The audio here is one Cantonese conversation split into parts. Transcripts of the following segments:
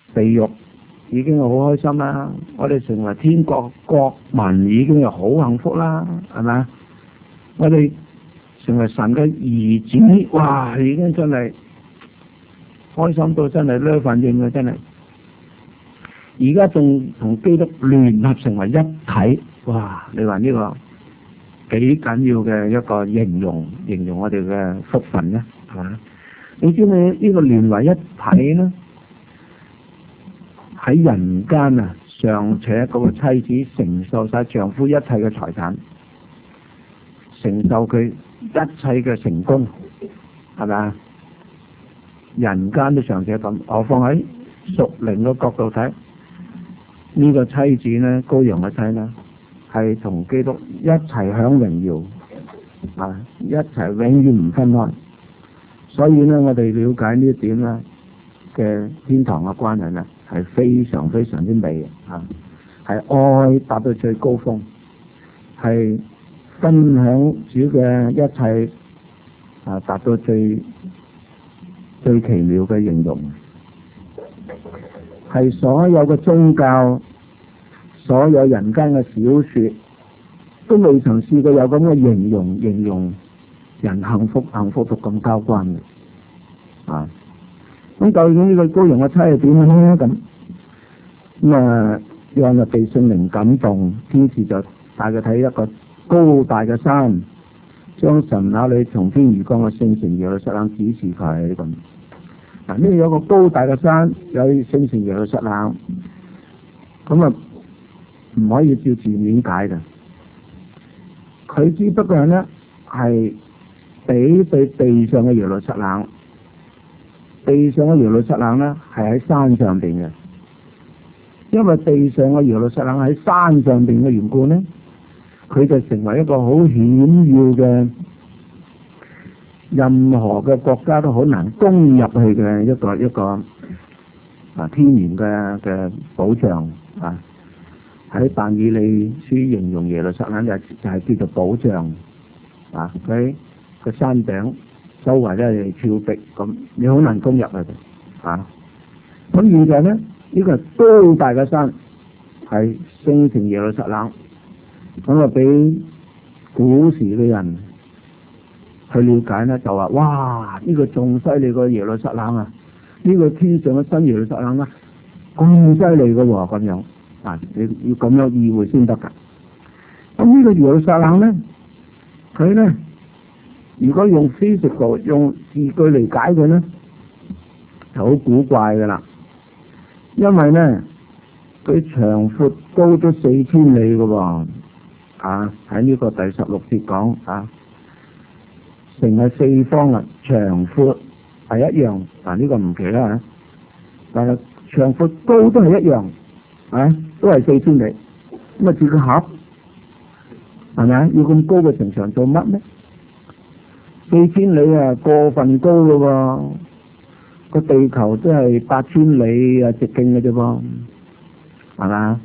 地獄已經好開心啦，我哋成為天國國民已經係好幸福啦，係咪？我哋成為神嘅兒子，哇！已經真係開心到真係呢份應嘅真係。而家仲同基督聯合成為一體，哇！你話呢個幾緊要嘅一個形容我哋嘅福分呢？係嘛？你知唔知呢個聯為一體呢？喺人間啊，尚且嗰個妻子承受晒丈夫一切嘅財產，承受佢一切嘅成功，係咪？人間都尚且咁，何況喺屬靈嘅角度睇，呢個妻子呢，羔羊嘅妻呢，係同基督一齊享榮耀，啊，一齊永遠唔分開。所以呢，我哋了解呢一點呢嘅天堂嘅關係呢，係非常非常之美嘅，啊，係愛達到最高峰，係分享主嘅一切，啊，達到最奇妙嘅形容，係所有嘅宗教，所有人間嘅小說，都未曾試過有咁嘅形容人幸福到咁交關嘅，啊！咁究竟呢個羔羊嘅妻係點樣咧？咁啊，讓人被聖靈感動，天使就帶佢睇一個高大嘅山，將神那裏從天而降嘅聖城耶路撒冷指示佢咁。嗱，呢度有個高大嘅山，有聖城耶路撒冷，咁啊唔可以照字面解嘅。佢只不過咧係比對地上嘅耶路撒冷，地上嘅耶路撒冷咧係喺山上邊嘅，因為地上嘅耶路撒冷喺山上邊嘅緣故咧，佢就成為一個好險要嘅，任何嘅國家都好難攻入去嘅一個啊天然嘅保障啊。喺但以理書形容耶路撒冷就係叫做保障啊，佢個山頂周圍都係峭壁，咁你好難攻入去啊。咁現在咧呢個係高大嘅山，係聖城耶路撒冷，咁啊俾古時嘅人去了解咧，就話哇呢個仲犀利過耶路撒冷啊！呢個天上嘅新耶路撒冷啊，咁犀利嘅喎，咁樣啊，你要咁樣意會先得噶。咁呢個耶路撒冷咧，佢咧如果用 physical 用字句嚟解佢咧，就好古怪噶啦。因為咧佢長闊高都4000里嘅喎，啊喺呢個第16節講啊。城係四方啊，長闊係一樣，呢個唔奇啦，但係長闊高都係一樣，都係4000里，咁啊自佢合，係咪啊？要咁高嘅城牆做乜呢？4000里啊，過分高咯喎，個地球都係8000里啊直徑嘅啫噃，係嘛？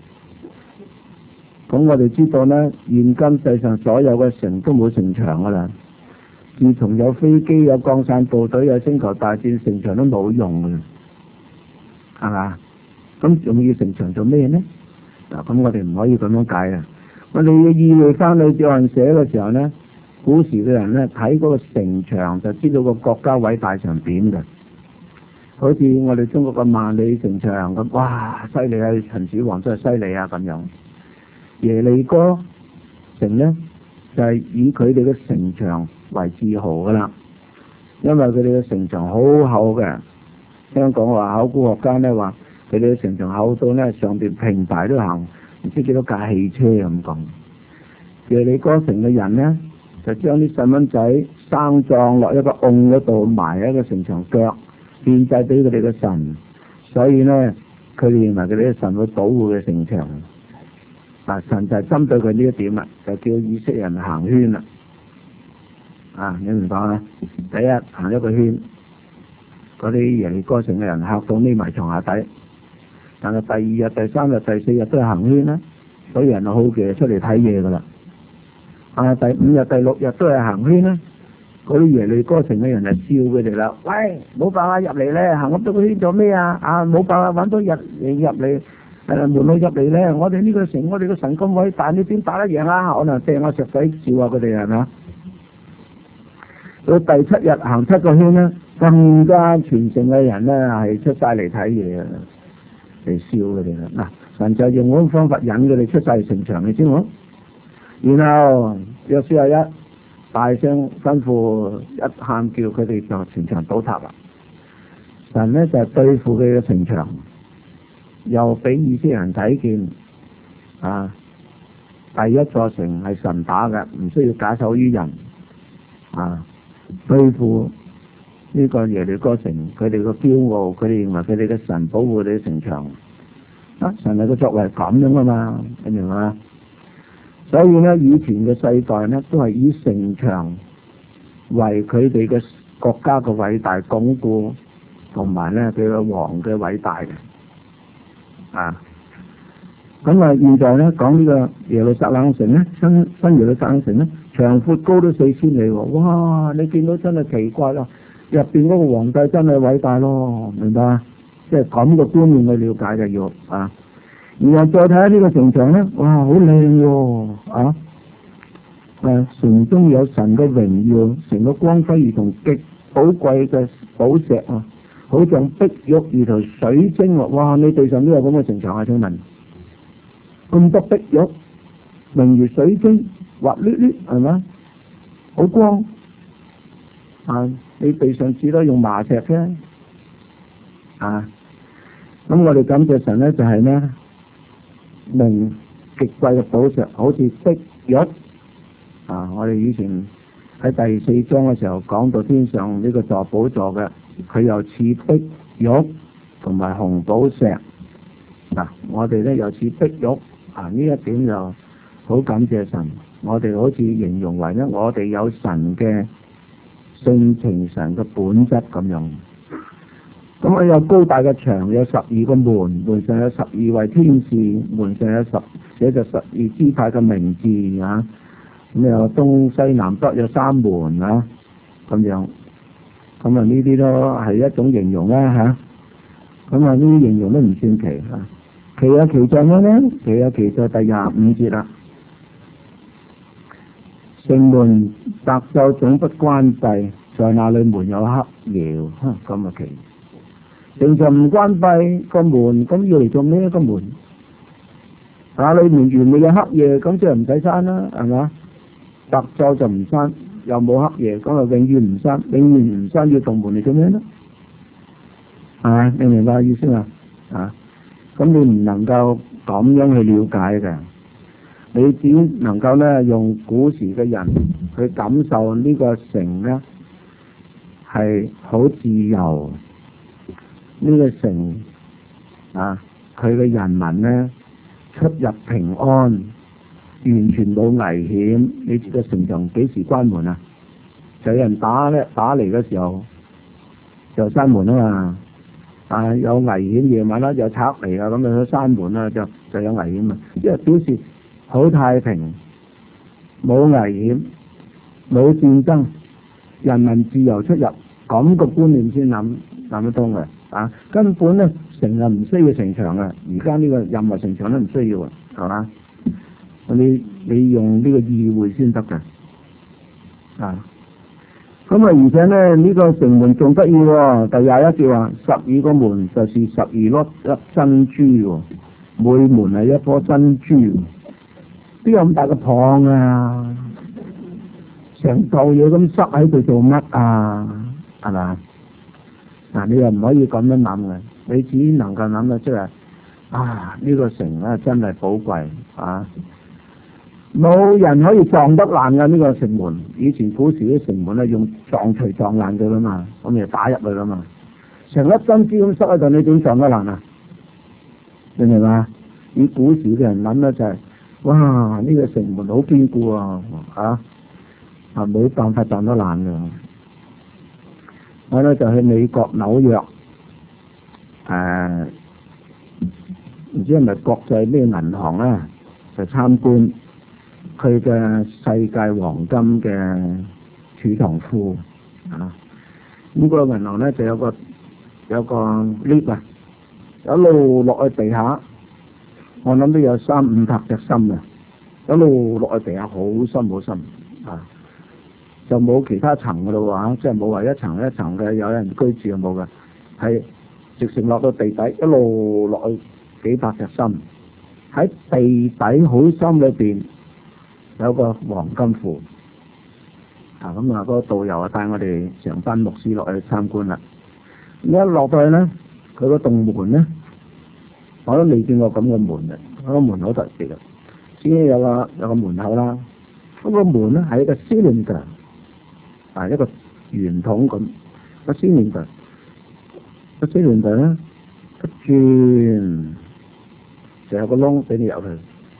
咁我哋知道咧，現今世上所有嘅城都冇城牆噶啦。自從有飛機、有降傘部隊、有星球大戰，城牆都冇用嘅，係嘛？咁仲要城牆做咩呢？嗱，咁我哋唔可以咁樣解啊！我哋要意會翻去約翰寫嘅時候呢，古時嘅人呢睇嗰個城牆就知道個國家偉大成點嘅，好似我哋中國嘅萬里城牆咁，哇！犀利啊！秦始皇真係犀利啊！咁樣耶利哥城呢，就係以佢哋嘅城牆為自豪噶啦，因為佢哋嘅城牆好厚嘅。香港話考古學家咧話，佢哋嘅城牆厚到咧上邊平排都行唔知幾多架汽車咁講。耶利哥城嘅人咧，就將啲細蚊仔生葬落一個甕嗰度，埋喺個城牆腳，獻祭俾佢哋嘅神。所以咧，佢哋認為佢哋嘅神會保護嘅城牆。嗱，神就係針對佢呢一點啦，就叫以色列人行圈啦。你明白啦？第一行一個圈，嗰啲耶利哥城嘅人嚇到匿埋床下底。但係第2日、第3日、第4日都係行圈啦，所以人就好奇出嚟睇嘢噶啦。第5日、第6日都係行圈啦， 嗰啲耶利哥城嘅人就笑佢哋啦，喂，冇辦法入嚟咧，行咁多個圈做咩啊？冇辦法揾到入嚟門路入嚟咧，我哋呢個城，我哋個神咁偉大，你點打得贏啊？可能掟下石仔笑下佢哋係咪？到第7日行7個圈咧，更加全城嘅人咧係出晒嚟睇嘢啊，嚟笑佢哋啦。嗱，神就用嗰種方法引佢哋出晒嚟城牆，你知冇？然後約書亞一大聲吩咐一喊叫，佢哋就城牆倒塌啦。神咧就係對付佢嘅城牆，又俾以色列人睇見第一座城係神打嘅，唔需要假手於人對付呢個耶利哥城，佢哋個驕傲，佢哋認為佢哋嘅神保護你嘅城牆神係個作為咁樣噶嘛，你明嘛？所以咧，以前嘅世代咧都係以城牆為佢哋嘅國家嘅偉大鞏固，同埋咧佢個王嘅偉大嘅咁現在咧講呢個耶路撒冷城咧，新耶路撒冷城咧，長闊高都4000里喎！哇！你見到真係奇怪咯，入邊嗰個皇帝真係偉大咯，明白啊？即係咁嘅觀念去了解就要然後再睇下呢個城牆咧，哇，好靚喎城中有神嘅榮耀，城嘅光輝如同極寶貴嘅寶石好像碧玉如同水晶喎！哇，你地上都有咁嘅城牆請問咁多碧玉，明如水晶，滑捋捋係咪？好光你地上只得用麻石啫咁我哋感謝神咧，就係咧明極貴嘅寶石，好似碧玉我哋以前喺第4章嘅時候講到天上呢個座寶座嘅，佢又似碧玉同埋紅寶石我哋咧又似碧玉呢一點就好感謝神。我哋好似形容為咧，我哋有神嘅性情、神嘅本質咁樣。咁有高大嘅牆，有12個門，門上有12位天使，門上有寫着12支派嘅名字咁有東西南北有3門咁樣。咁呢啲都係一種形容啦咁呢啲形容都唔算奇奇有奇在咩呢？奇有奇在第25節啦。城門白晝總不關閉，在那裏門有黑窯咁奇。城牆唔關閉個門，咁要嚟做咩個門？那裏面原來有黑夜，咁即係唔使閂啦，係嘛？白晝就唔閂，又冇黑夜，咁永遠唔閂，永遠唔閂，要同門嚟做咩呢？你明白意思嘛？咁你唔能夠咁樣去了解嘅，你只能夠咧用古時嘅人去感受呢個城咧係好自由，呢個城佢嘅人民咧出入平安，完全冇危險。你知個城牆幾時關門啊？就有人打嚟嘅時候就閂門啊嘛。有危險，夜晚有賊嚟咁就閂門啦，就有危險啊！因為表示好太平，冇危險，冇戰爭，人民自由出入，咁個觀念先諗得通嘅根本咧城唔需要城牆嘅，而家呢個任何城牆都唔需要啊，係嘛？你用呢個意會先得嘅咁而且咧呢個城門仲得意喎，第21節話12個門就是12粒珍珠喎，每門係一顆珍珠，邊有咁大個蚌啊？成嚿嘢咁塞喺度做乜啊？係嘛？你又唔可以咁樣諗嘅，你只能夠諗到即係呢個城咧真係寶貴冇人可以撞得爛嘅呢個城門。以前古時啲城門咧用撞錘撞爛佢啦嘛，咁就打入去啦嘛。成粒珍珠咁塞喺度，你點撞得爛啊？明唔明啊？以古時嘅人諗咧就係，哇！呢個城門好堅固冇辦法撞得爛嘅。我咧就去美國紐約唔知係咪國際咩銀行啦，就參觀佢嘅世界黃金嘅儲儲藏庫啊。咁個銀行咧就有個 lift 啊，一路落去地下，我諗都有300-500隻參啊，一路落去地下好深好深啊，就冇其他層噶咯喎，即係冇話一層一層嘅有人居住就冇嘅，係直情落到地底，一路落去幾百隻參，喺地底好深裏邊有個黃金庫啊。咁啊，嗰個導遊啊帶我哋成班牧師落去參觀啦。一落到去咧，佢個洞門咧，我都未見過咁嘅門嘅，嗰個門好特別嘅，只係有個門口啦。咁個門咧係一個 cylinder， 啊，一個圓筒咁，個 cylinder 咧一轉就有個窿俾你入去，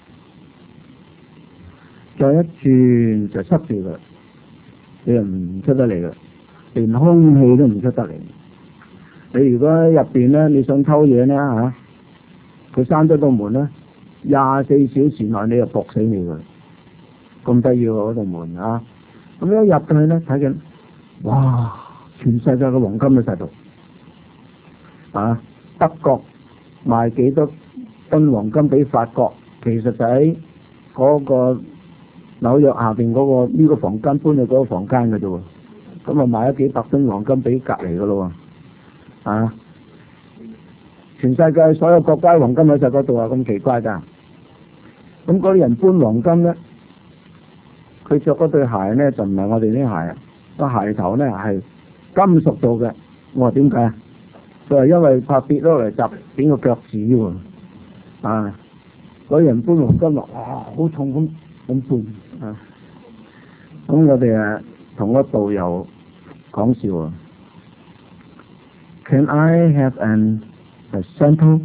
再一轉就塞住佢，你又唔出得嚟嘅，連空氣都唔出得嚟。你如果喺入邊咧，你想偷嘢咧嚇，佢閂咗道門咧，24小時內你就搏死你㗎，咁得意喎嗰道門啊！咁一入到去咧，睇見哇，全世界嘅黃金都喺度啊！德國賣幾多噸黃金俾法國，其實就喺嗰個紐約下邊嗰個呢個房間搬去嗰個房間嘅啫喎，咁啊賣咗幾百噸黃金俾隔離㗎咯喎。啊！全世界所有國家黃金喺晒嗰度啊，咁奇怪㗎！咁嗰啲人搬黃金咧，佢着嗰對鞋咧就唔係我哋啲鞋啊，個鞋頭咧係金屬做嘅。我話點解啊？佢話因為怕跌落嚟砸扁個腳趾喎。啊！嗰啲人搬黃金落，哇，好重咁搬啊！咁我哋啊同個導遊講笑啊。Can I have a sample？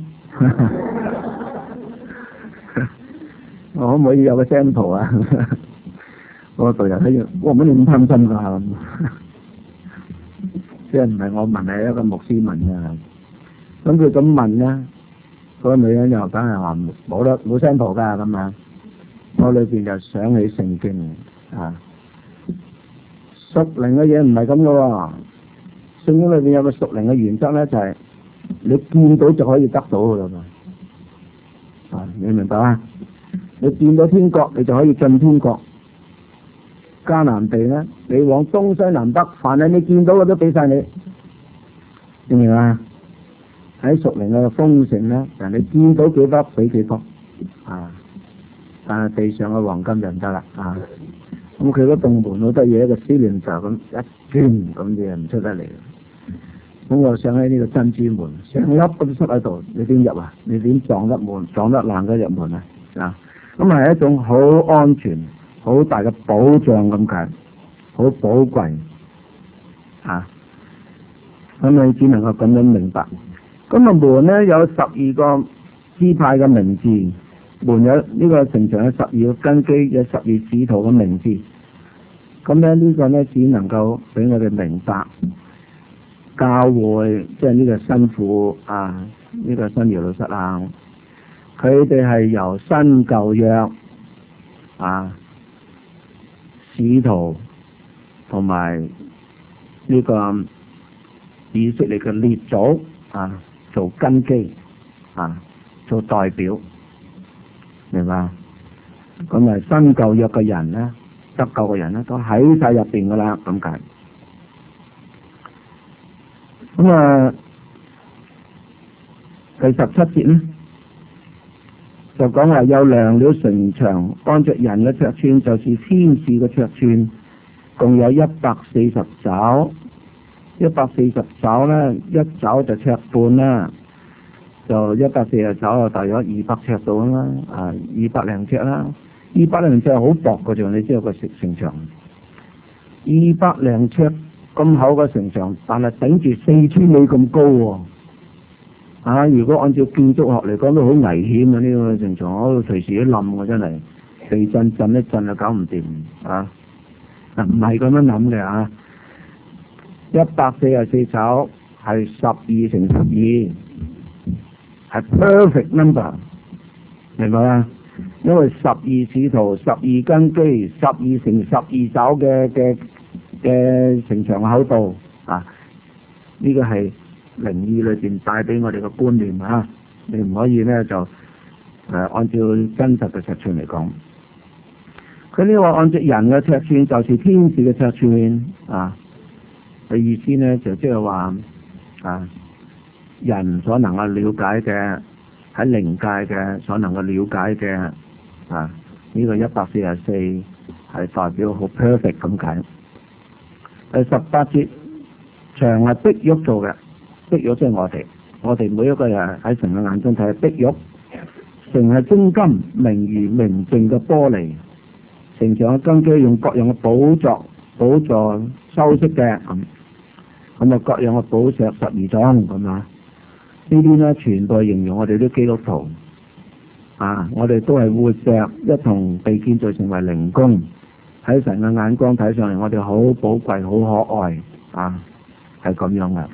我可唔可以有個 sample 啊？我個導遊睇住，我乜你咁貪心㗎？即係唔係我問，係一個牧師問㗎。咁佢咁問咧，嗰個女人又梗係話冇 sample 㗎咁啊！我裏邊就想起聖經啊，屬靈嘅嘢唔係咁嘅喎。聖經裏邊有個屬靈嘅原則咧，就係你見到就可以得到㗎啦嘛。啊，你明白啊？你見到天國，你就可以進天國。迦南地咧，你往東西南北，凡係你見到嘅都俾晒你，明唔明啊？喺屬靈嘅豐盛咧，人哋見到幾多俾幾多啊！但係地上嘅黃金就唔得啦啊！咁佢嗰棟門好得意，一個司令就咁一轉，咁你就唔出得嚟。咁我想喺呢個珍珠門，成粒咁塞喺度，你點入啊？你點撞得門？撞得爛嘅入門啊！啊！咁係一種好安全、好大嘅保障咁解，好寶貴啊！咁你只能夠咁樣明白。咁啊門咧有12個支派嘅名字，門有呢個城牆有12個根基，有12使徒嘅名字。咁咧呢個咧只能夠俾我哋明白。教會即係呢個新婦啊，呢個新耶路撒冷，佢哋係由新舊約啊使徒同埋呢個以色列嘅列祖啊做根基啊做代表，明白？咁啊新舊約嘅人咧，得救嘅人咧都喺晒入邊噶啦，咁解。咁啊，第17節咧就講話有量了城牆，按着人嘅尺寸，就是天使嘅尺寸，共有140肘。140肘咧，一肘就尺半啦，就140肘就大約200尺度啦，啊200零尺啦，200零尺係好薄嘅啫，你知道個城牆200零尺。咁厚嘅城牆，但係頂住4000米咁高喎、啊！如果按照建築學嚟講，都好危險啊！呢、這個城牆，我隨時都冧嘅，真係地震震一震就搞唔掂啊！唔係咁樣諗嘅啊！144肘係12乘12，係 perfect number， 明白嗎？因為12使徒、12根基、12乘12肘嘅城牆口度啊，呢個係靈意裏邊帶俾我哋嘅觀念啊，你唔可以咧就按照真實嘅尺寸嚟講。佢呢個按照人嘅尺寸就是天使嘅尺寸啊，嘅意思咧就即係話啊，人所能夠了解嘅喺靈界嘅所能夠了解嘅啊，呢個144係代表好 perfect 咁解。第18節，牆係碧玉做嘅，碧玉即係我哋每一個人喺神嘅眼中睇係碧玉，城係精金，明如明淨嘅玻璃。城牆嘅根基用各樣嘅寶座修飾嘅，咁啊各樣嘅寶石12種咁啊，呢啲咧全部係形容我哋啲基督徒啊，我哋都係活石，一同被建造成為靈宮，喺神嘅眼光睇上嚟，我哋好寶貴、好可愛啊，係咁樣嘅。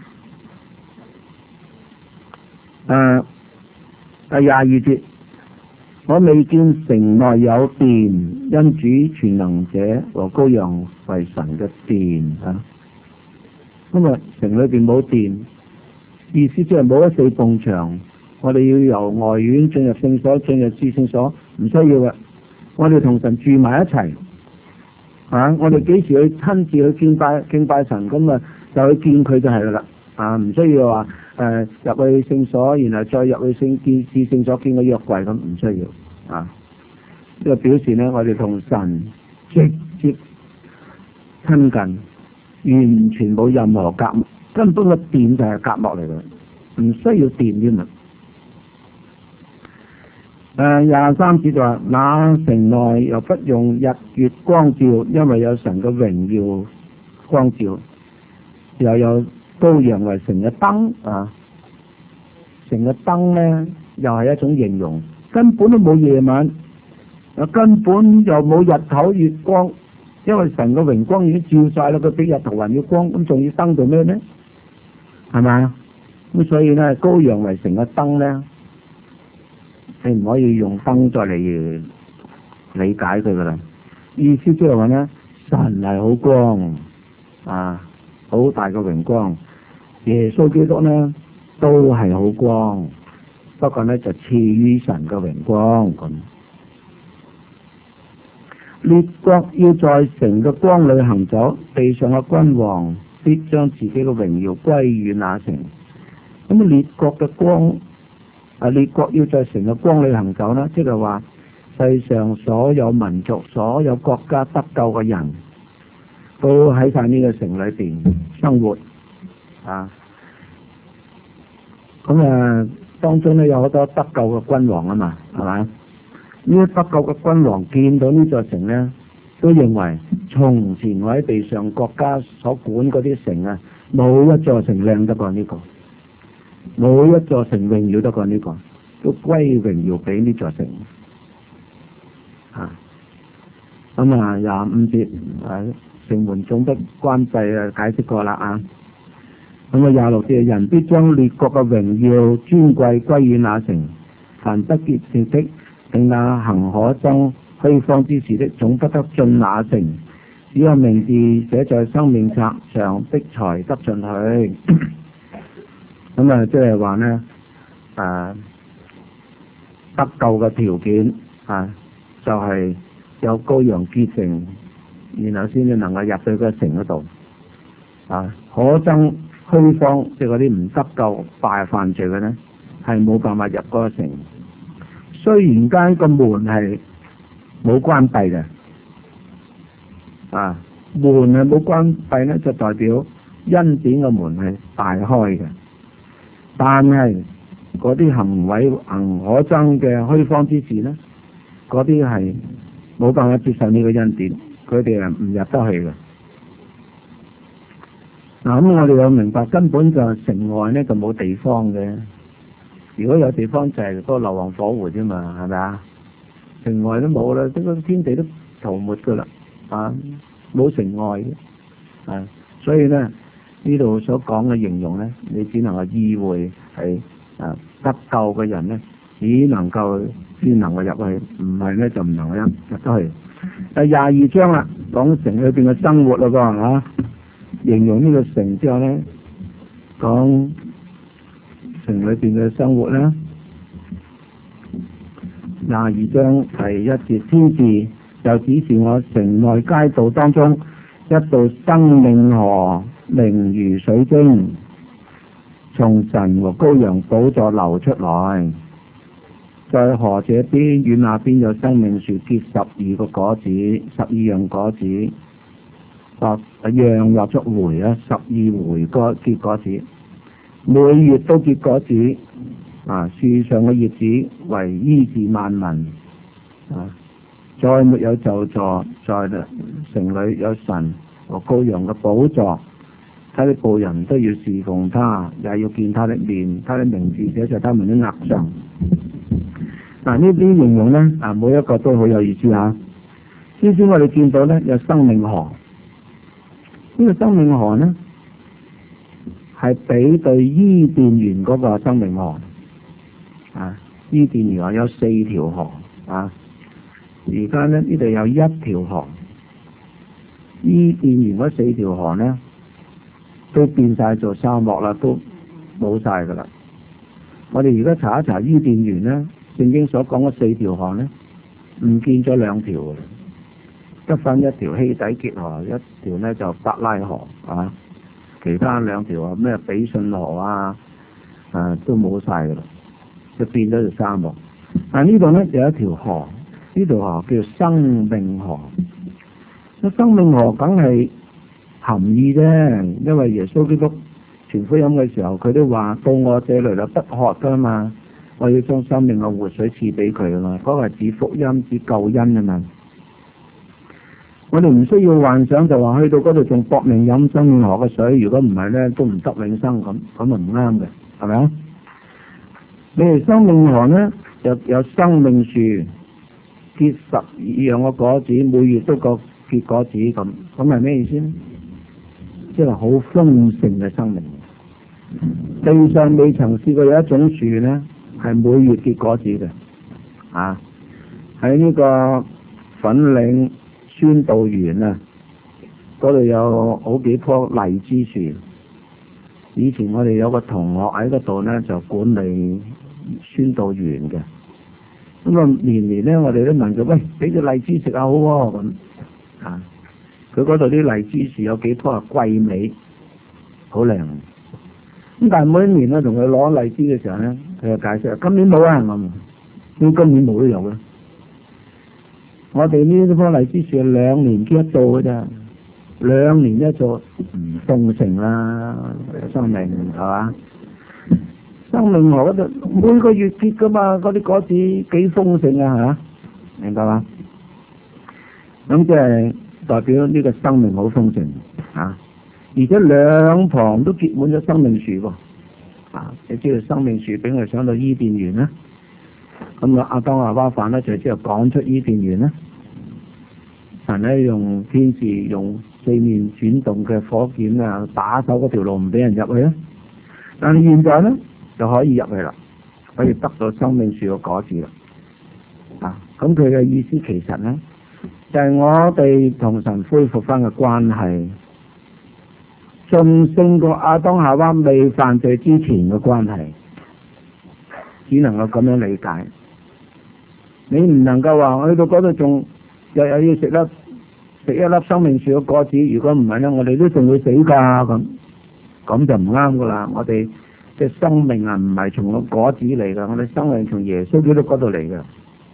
第22節。我未見城內有殿，因主全能者和羔羊為神嘅殿啊。咁啊，城裏邊冇殿，意思即係冇一四埲牆。我哋要由外院進入聖所，進入至聖所，唔需要嘅。我哋同神住埋一齊啊！我哋幾時去親自去敬拜神，咁啊就去見佢就係啦啊！唔需要話入去聖所，然後再入去至聖所見個約櫃，咁唔需要啊！呢個表示呢，我哋同神直接親近，完全冇任何隔膜，根本個殿就係隔膜嚟嘅，唔需要殿添啊！23節就話：那城內又不用日月光照，因為有神嘅榮耀光照，又有羔羊為城嘅燈啊！城嘅燈呢，又係一種形容，根本都冇夜晚，根本又冇日頭月光，因為神嘅榮光已經照晒啦，佢俾日頭雲嘅光，咁仲要燈做咩呢？係咪？咁所以呢，羔羊為城嘅燈呢，你唔可以用燈再嚟理解佢噶啦。意思即係話呢，神係好光啊，好大嘅榮光。耶穌基督呢都係好光，不過呢就賜於神嘅榮光咁。列國要在城嘅光裏行走，地上嘅君王必將自己嘅榮耀歸於那城。咁列國嘅光。列國要在城嘅光裏行走啦，即係話世上所有民族、所有國家得救嘅人都喺晒呢個城裏邊生活啊。咁當中咧有好多得救嘅君王啊嘛，係咪？呢啲得救嘅君王見到呢座城咧，都認為從前喺地上國家所管嗰啲城啊，冇一座城靚得過呢個。冇一座城榮耀得過呢個，都歸榮耀俾呢座城啊。咁25節城門總不關閉解釋過啦啊。咁26節，人必將列國嘅榮耀尊貴歸於那城，凡不潔淨的並那行可憎虛謊之事的，總不得進那城。只有名字寫在生命冊上的才得進去。咁即係話呢，得救嘅條件就係有羔羊潔淨，然後先至能夠入去個城嗰度。可憎虛謊，即係嗰啲唔得救、犯罪嘅呢，係冇辦法入嗰個城。雖然間個門係冇關閉嘅，門係冇關閉呢，就代表恩典嘅門係大開嘅。但係嗰啲行可憎嘅虛謊之事呢，嗰啲係冇辦法接受呢個恩典，佢哋係唔入得去嘅。咁我哋要明白，根本就城外呢就冇地方嘅。如果有地方就係嗰個硫磺火湖啫嘛，係咪啊？城外都冇啦，呢個天地都塗抹噶啦，冇城外嘅。所以呢。呢度所講嘅形容呢，你只能夠意會係得救嘅人呢，只能夠先能夠入去，唔係呢就唔能夠入得去。第22章啦， 講城裏邊嘅生活啦噃嚇，形容呢個城之後咧，講城裏邊嘅生活啦。22章第1節，天使就指示我城內街道當中一道生命河，明如水晶，從神和羔羊寶座流出來。在河這邊與那邊有生命樹，結12個果子，12樣果子，樣或作回啊，12回結果子，每月都結果子。樹上嘅葉子為醫治萬民。再沒有咒詛，在城裏有神和羔羊嘅寶座，他的僕人都要侍奉他，也要見他的面，他的名字寫在他們的額上。呢啲形容呢，每一個都好有意思嚇。先先我哋見到呢，有生命河，呢個生命河呢係比對伊甸園嗰個生命河。伊甸園有4條河而家呢度有1條河。伊甸園嗰4條河呢都變晒做沙漠啦，都冇晒噶啦。我哋而家查一查伊甸園呢，聖經所講嘅4條河呢，唔見咗2條嘅，得翻1條希底結河，一條呢就伯拉河其他2條咩比遜河都冇晒噶啦，就變咗條沙漠。呢度呢有1條河，呢條河叫生命河。生命河梗係含義啫，因為耶穌基督傳福音嘅時候，佢都話到我這裏就不渴噶嘛，我要將生命嘅活水賜俾佢啊嘛，嗰個係指福音、指救恩啊嘛。我哋唔需要幻想就話去到嗰度仲搏命飲生命河嘅水，如果唔係呢，都唔得永生咁就唔啱嘅，係咪啊？你哋生命河呢，有生命樹，結12樣嘅果子，每月都結果子咁係咩意思呢？即係好豐盛嘅生命。地上未曾試過有一種樹呢係每月結果子嘅。喺呢個粉嶺宣道園嗰度有好幾棵荔枝樹。以前我哋有個同學喺嗰度呢，就管理宣道園嘅。咁年年呢，我哋都問佢，喂，俾隻荔枝食下好喎咁。佢嗰度啲荔枝樹有幾棵係桂味，好靚。咁但係每一年咧，同佢攞荔枝嘅時候咧，佢就解釋：今年冇啊，咁今年冇都有啦。我哋呢棵荔枝樹係2年結一造嘅咋，2年一造唔豐盛啦，生命係嘛？生命河嗰度每個月結噶嘛，嗰啲果子幾豐盛啊嚇，明白嘛？咁即係代表呢個生命好豐盛而且兩旁都結滿咗生命樹喎。你知道生命樹俾我哋想到伊甸園啦。咁亞當夏娃犯咧就之後趕出伊甸園啦。神咧用天使用4面轉動嘅火箭打守嗰條路唔俾人入去啦。但係現在咧就可以入去啦，可以得到生命樹嘅果子啦。咁佢嘅意思其實咧就係我哋同神恢復翻嘅關係，仲勝過亞當夏娃未犯罪之前嘅關係，只能夠咁樣理解。你唔能夠話我去到嗰度仲日日要食一粒生命樹嘅果子，如果唔係咧，我哋都仲會死㗎咁就唔啱噶啦。我哋嘅生命唔係從個果子嚟㗎，我哋生命從耶穌基督嗰度嚟㗎。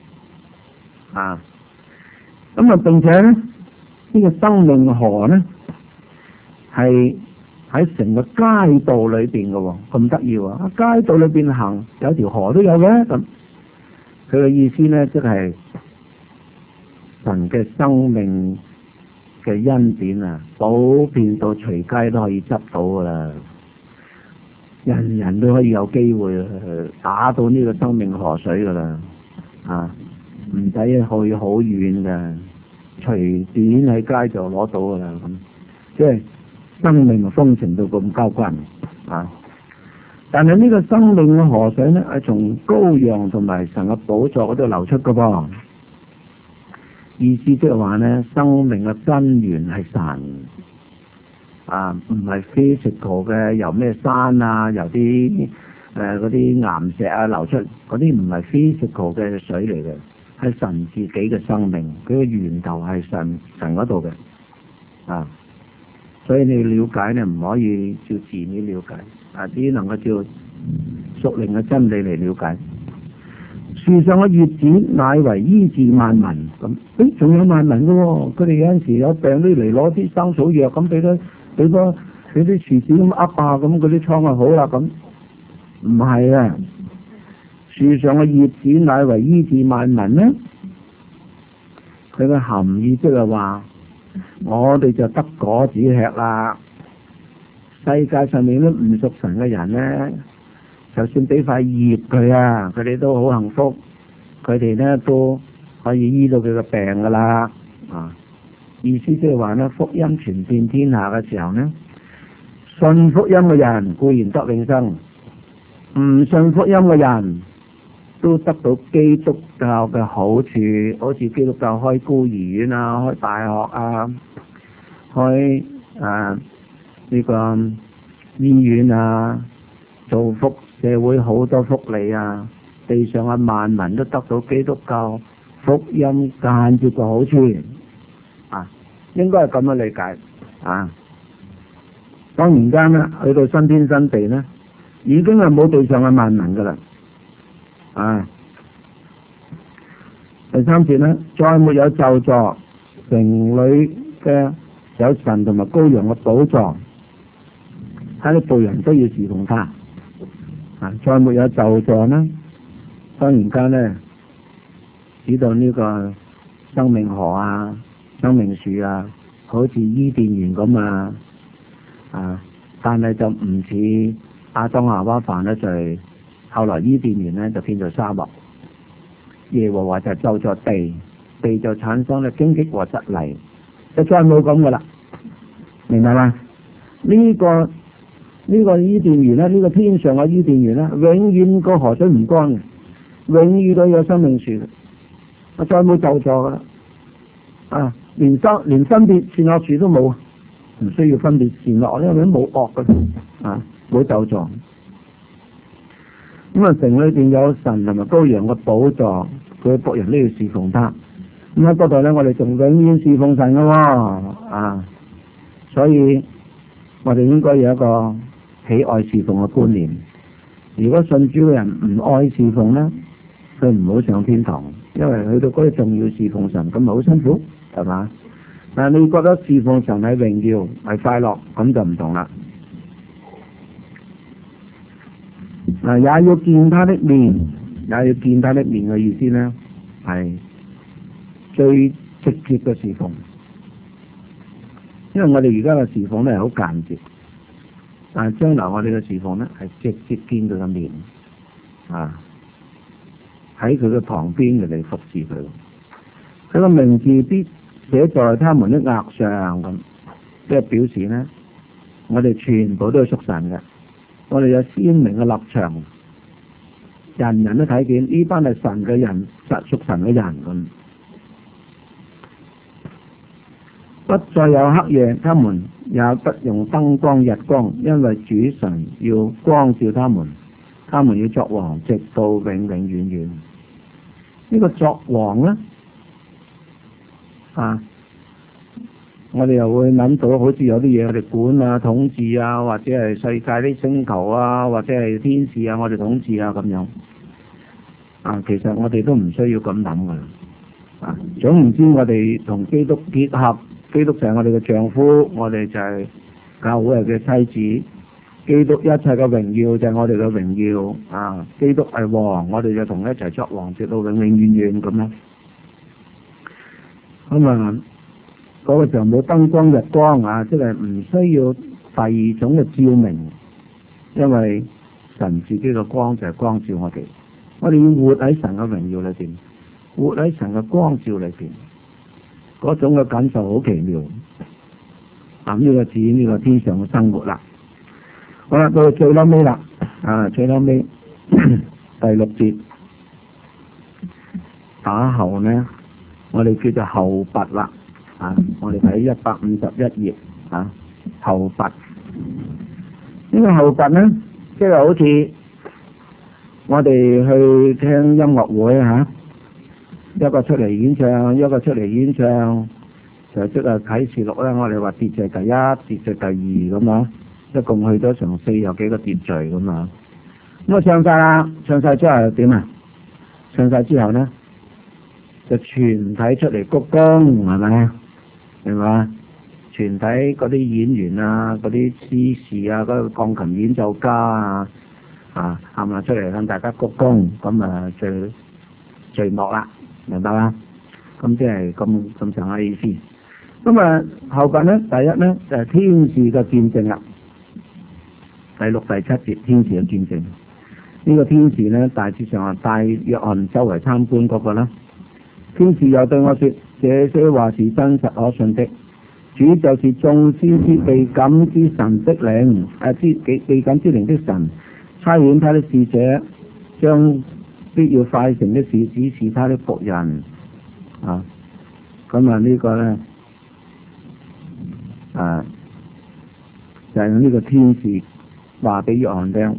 並且咧呢個生命河咧係喺成個街道裏邊嘅喎，咁得意喎！街道裏邊行有條河都有嘅咁。佢嘅意思咧即係神嘅生命嘅恩典普遍到隨街都可以執到噶啦，人人都可以有機會打到呢個生命河水噶啦，唔使去好遠嘅，隨便喺街就攞到噶啦咁，即係生命豐盛到咁交關但係呢個生命嘅河水呢，係從羔羊同埋神嘅寶座嗰度流出噶噃。而意思即係話咧，生命嘅根源係神啊，唔係 physical 嘅，由咩山啊，由啲嗰啲岩石啊流出，嗰啲唔係 physical 嘅水嚟嘅，係神自己嘅生命，佢嘅源頭係神嗰度嘅啊。所以你了解咧，唔可以照字面了解啊，只能夠照屬靈嘅真理嚟了解。樹上嘅葉子乃為醫治萬民，咁仲有萬民嘅喎，佢哋有陣時有病都嚟攞啲生草藥咁俾啲樹子咁噏啊，咁嗰啲瘡就好啦。咁唔係啊，樹上嘅葉子乃為醫治萬民咧，佢嘅含義即係話我哋就得果子吃啦。世界上面都唔屬神嘅人咧，就算俾塊葉佢啊，佢哋都好幸福，佢哋咧都可以醫到佢嘅病噶啦。啊，意思即係話咧，福音傳遍天下嘅時候咧，信福音嘅人固然得永生，唔信福音嘅人都得到基督教嘅好處，好似基督教開孤兒院啊，開大學啊，開呢個醫院啊，造福社會好多福利啊，地上嘅萬民都得到基督教福音間接嘅好處啊，應該係咁樣理解啊。當然間咧，去到新天新地咧，已經係冇地上嘅萬民噶啦啊。第3節咧，再沒有咒詛，城裏嘅有神同埋羔羊嘅寶座，喺啲罪人都要侍奉他啊。再沒有咒詛呢，當然間咧，指到呢個生命河啊、生命樹啊，好似伊甸園咁啊。但係就唔似亞當夏娃犯咗罪，後來伊甸園咧就變做沙漠，耶和華就咒咗地，地就產生咧荊棘和蒺藜，就再冇咁噶啦，明白嗎？呢個伊甸園咧，呢個天上嘅伊甸園咧，永遠個河水唔乾嘅，永遠都有生命樹，再冇咒詛噶啦，連分別善惡樹都冇。唔需要分別善惡，因為冇惡嘅冇咒詛。咁啊，城裏邊有神同埋羔羊嘅寶座，佢嘅僕人都要侍奉他。咁喺嗰度咧，我哋仲永遠侍奉神嘅喎所以我哋應該有一個喜愛侍奉嘅觀念。如果信主嘅人唔愛侍奉咧，佢唔好上天堂，因為去到嗰度仲要侍奉神，咁咪好辛苦，係嘛？但係你覺得侍奉神係榮耀係快樂，咁就唔同啦。也要見他的面，也要見他的面嘅意思呢，係最直接嘅侍奉。因為我哋而家嘅侍奉咧係好間接，但係將來我哋嘅侍奉咧係直接見佢嘅面喺佢嘅旁邊嚟服侍佢。佢個名字必寫在他們的額上，咁即係表示呢，我哋全部都係屬神嘅，我哋有鮮明嘅立場，人人都睇見呢班係神嘅人，屬神嘅人咁。不再有黑夜，他們也不用燈光日光，因為主神要光照他們，他們要作王，直到永永遠遠。呢個作王呢？我哋又會諗到好似有啲嘢我哋管啊、統治啊，或者係世界啲星球啊，或者係天使啊，我哋統治啊咁樣。其實我哋都唔需要咁諗噶啦。總唔知我哋同基督結合，基督就係我哋嘅丈夫，我哋就係教會嘅妻子。基督一切嘅榮耀就係我哋嘅榮耀。基督係王，我哋就同一齊作王，直到永永遠遠咁啦。嗰個時候冇燈光日光即係唔需要第二種嘅照明，因為神自己嘅光就係光照我哋。我哋要活喺神嘅榮耀裏邊，活喺神嘅光照裏邊，嗰種嘅感受好奇妙。呢個指呢個天上嘅生活啦。好啦，到最後尾啦，最後尾第6節打後呢， 我哋叫做後拔啦。我哋睇151頁後拔。呢個後拔咧，即係好似我哋去聽音樂會一個出嚟演唱，一個出嚟演唱，就即係啟示錄咧。我哋話秩序第一，秩序第二咁啊，一共去咗成40幾個秩序咁啊。咁啊唱晒啦，唱晒之後點啊？唱晒之後咧，就全體出嚟鞠躬，係咪？明嘛？全體嗰啲演員啊，嗰啲司事啊，嗰個鋼琴演奏家啊，喊埋出嚟向大家鞠躬，咁啊序幕啦，明白啦？咁即係咁上下意思。咁啊後邊咧，第一咧就係天使嘅見證啦。第6、第7節天使嘅見證。呢個天使咧，大致上係帶約翰周圍參觀嗰個啦。天使又對我說：這些話是真實可信的。主就是眾先知被感之神的靈，被感之靈的神，差遣他的使者，將必要快成的事指示他的僕人。咁呢個咧，就係呢個天使話俾約翰聽。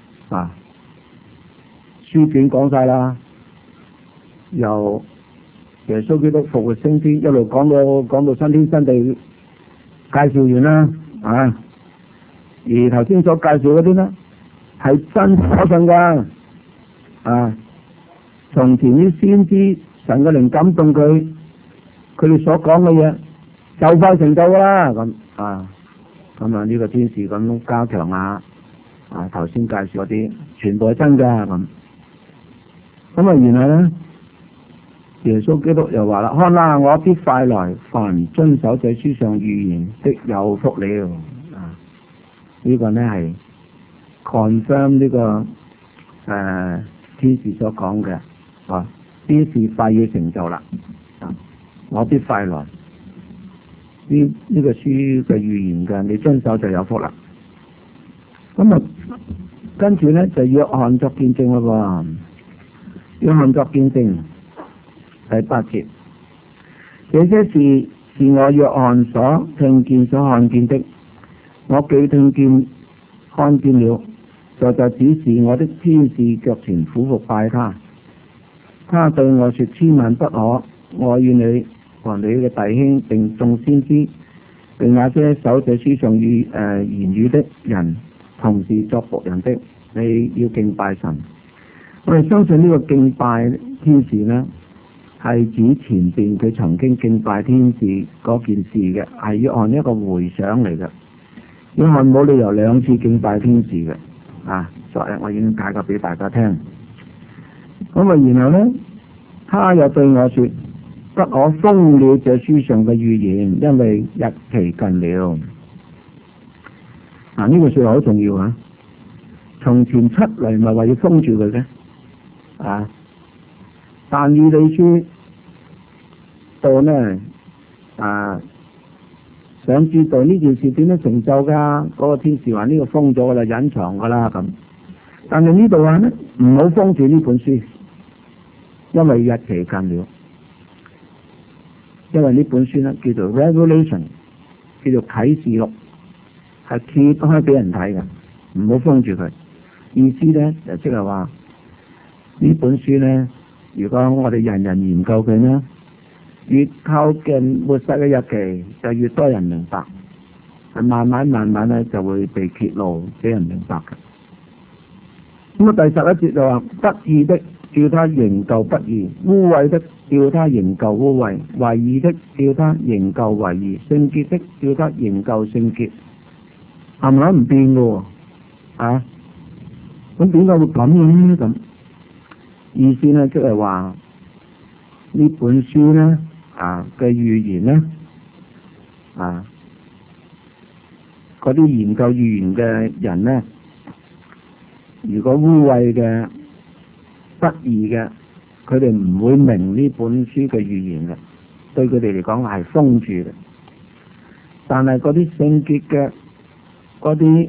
書卷講晒啦，由耶穌基督復活升天一路講到新天新地，介紹完啦。而頭先所介紹嗰啲咧係真可信噶。從前啲先知神嘅靈感動佢哋所講嘅嘢就快成就啦。咁呢個天使咁加強頭先介紹嗰啲全部係真噶咁。然後咧，耶穌基督又話啦：看啦，我必快來，凡遵守這書上預言的有福了。呢個呢係 confirm 呢個天使所講嘅，呢事快要成就啦。我必快來，呢個書嘅預言嘅，你遵守就有福啦。跟住呢，就約翰作見證咯。約翰作見證，第8節，這些事是我約翰所聽見所看見的，我既聽見看見了，就指示我的天使腳前俯伏拜他。他對我說：千萬不可，我與你和你嘅弟兄並眾先知並那些守這書上言語的人，同時作僕人的，你要敬拜神。我哋相信呢個敬拜天使呢，係指前邊佢曾經敬拜天使嗰件事嘅，係約翰一個回想嚟嘅。約翰冇理由2次敬拜天使嘅。昨日我已經解過俾大家聽。然後呢，他又對我說：不可封了這書上嘅預言，因為日期近了。呢個說話好重要。從前出嚟咪話要封住佢嘅。但以理書到呢，想知道呢件事點樣成就㗎？嗰個天使話呢個封咗㗎啦，隱藏㗎啦咁。但係呢度話呢，唔好封住呢本書，因為日期近了。因為呢本書呢叫做 Revelation， 叫做啟示錄，係揭開俾人睇嘅，唔好封住佢。意思呢就即係話呢本書呢，如果我哋人人研究佢呢，越靠近末世嘅日期，就越多人明白，係慢慢咧就會被揭露，俾人明白嘅。咁第11節就話：不義的叫他仍舊不義，污穢的叫他仍舊污穢，為義的叫他仍舊為義，聖潔的叫他仍舊聖潔。係咪唔變嘅喎？咁點解會咁樣呢？咁意思呢，即係話呢本書呢嘅預言呢，嗰啲研究預言嘅人呢，如果污穢嘅、不義嘅，佢哋唔會明呢本書嘅預言嘅，對佢哋嚟講係封住嘅。但係嗰啲聖潔嘅、嗰啲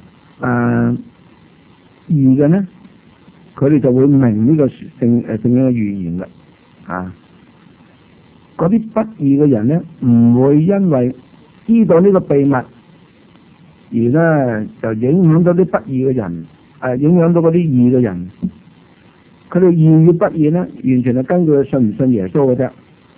義嘅呢，佢哋就會明呢個聖經嘅預言嘅。 嗰啲不義嘅人咧，唔會因為知道呢個秘密而咧就影響到啲不義嘅人，影響到嗰啲義嘅人。佢哋義與不義咧，完全係根據佢信唔信耶穌嘅啫。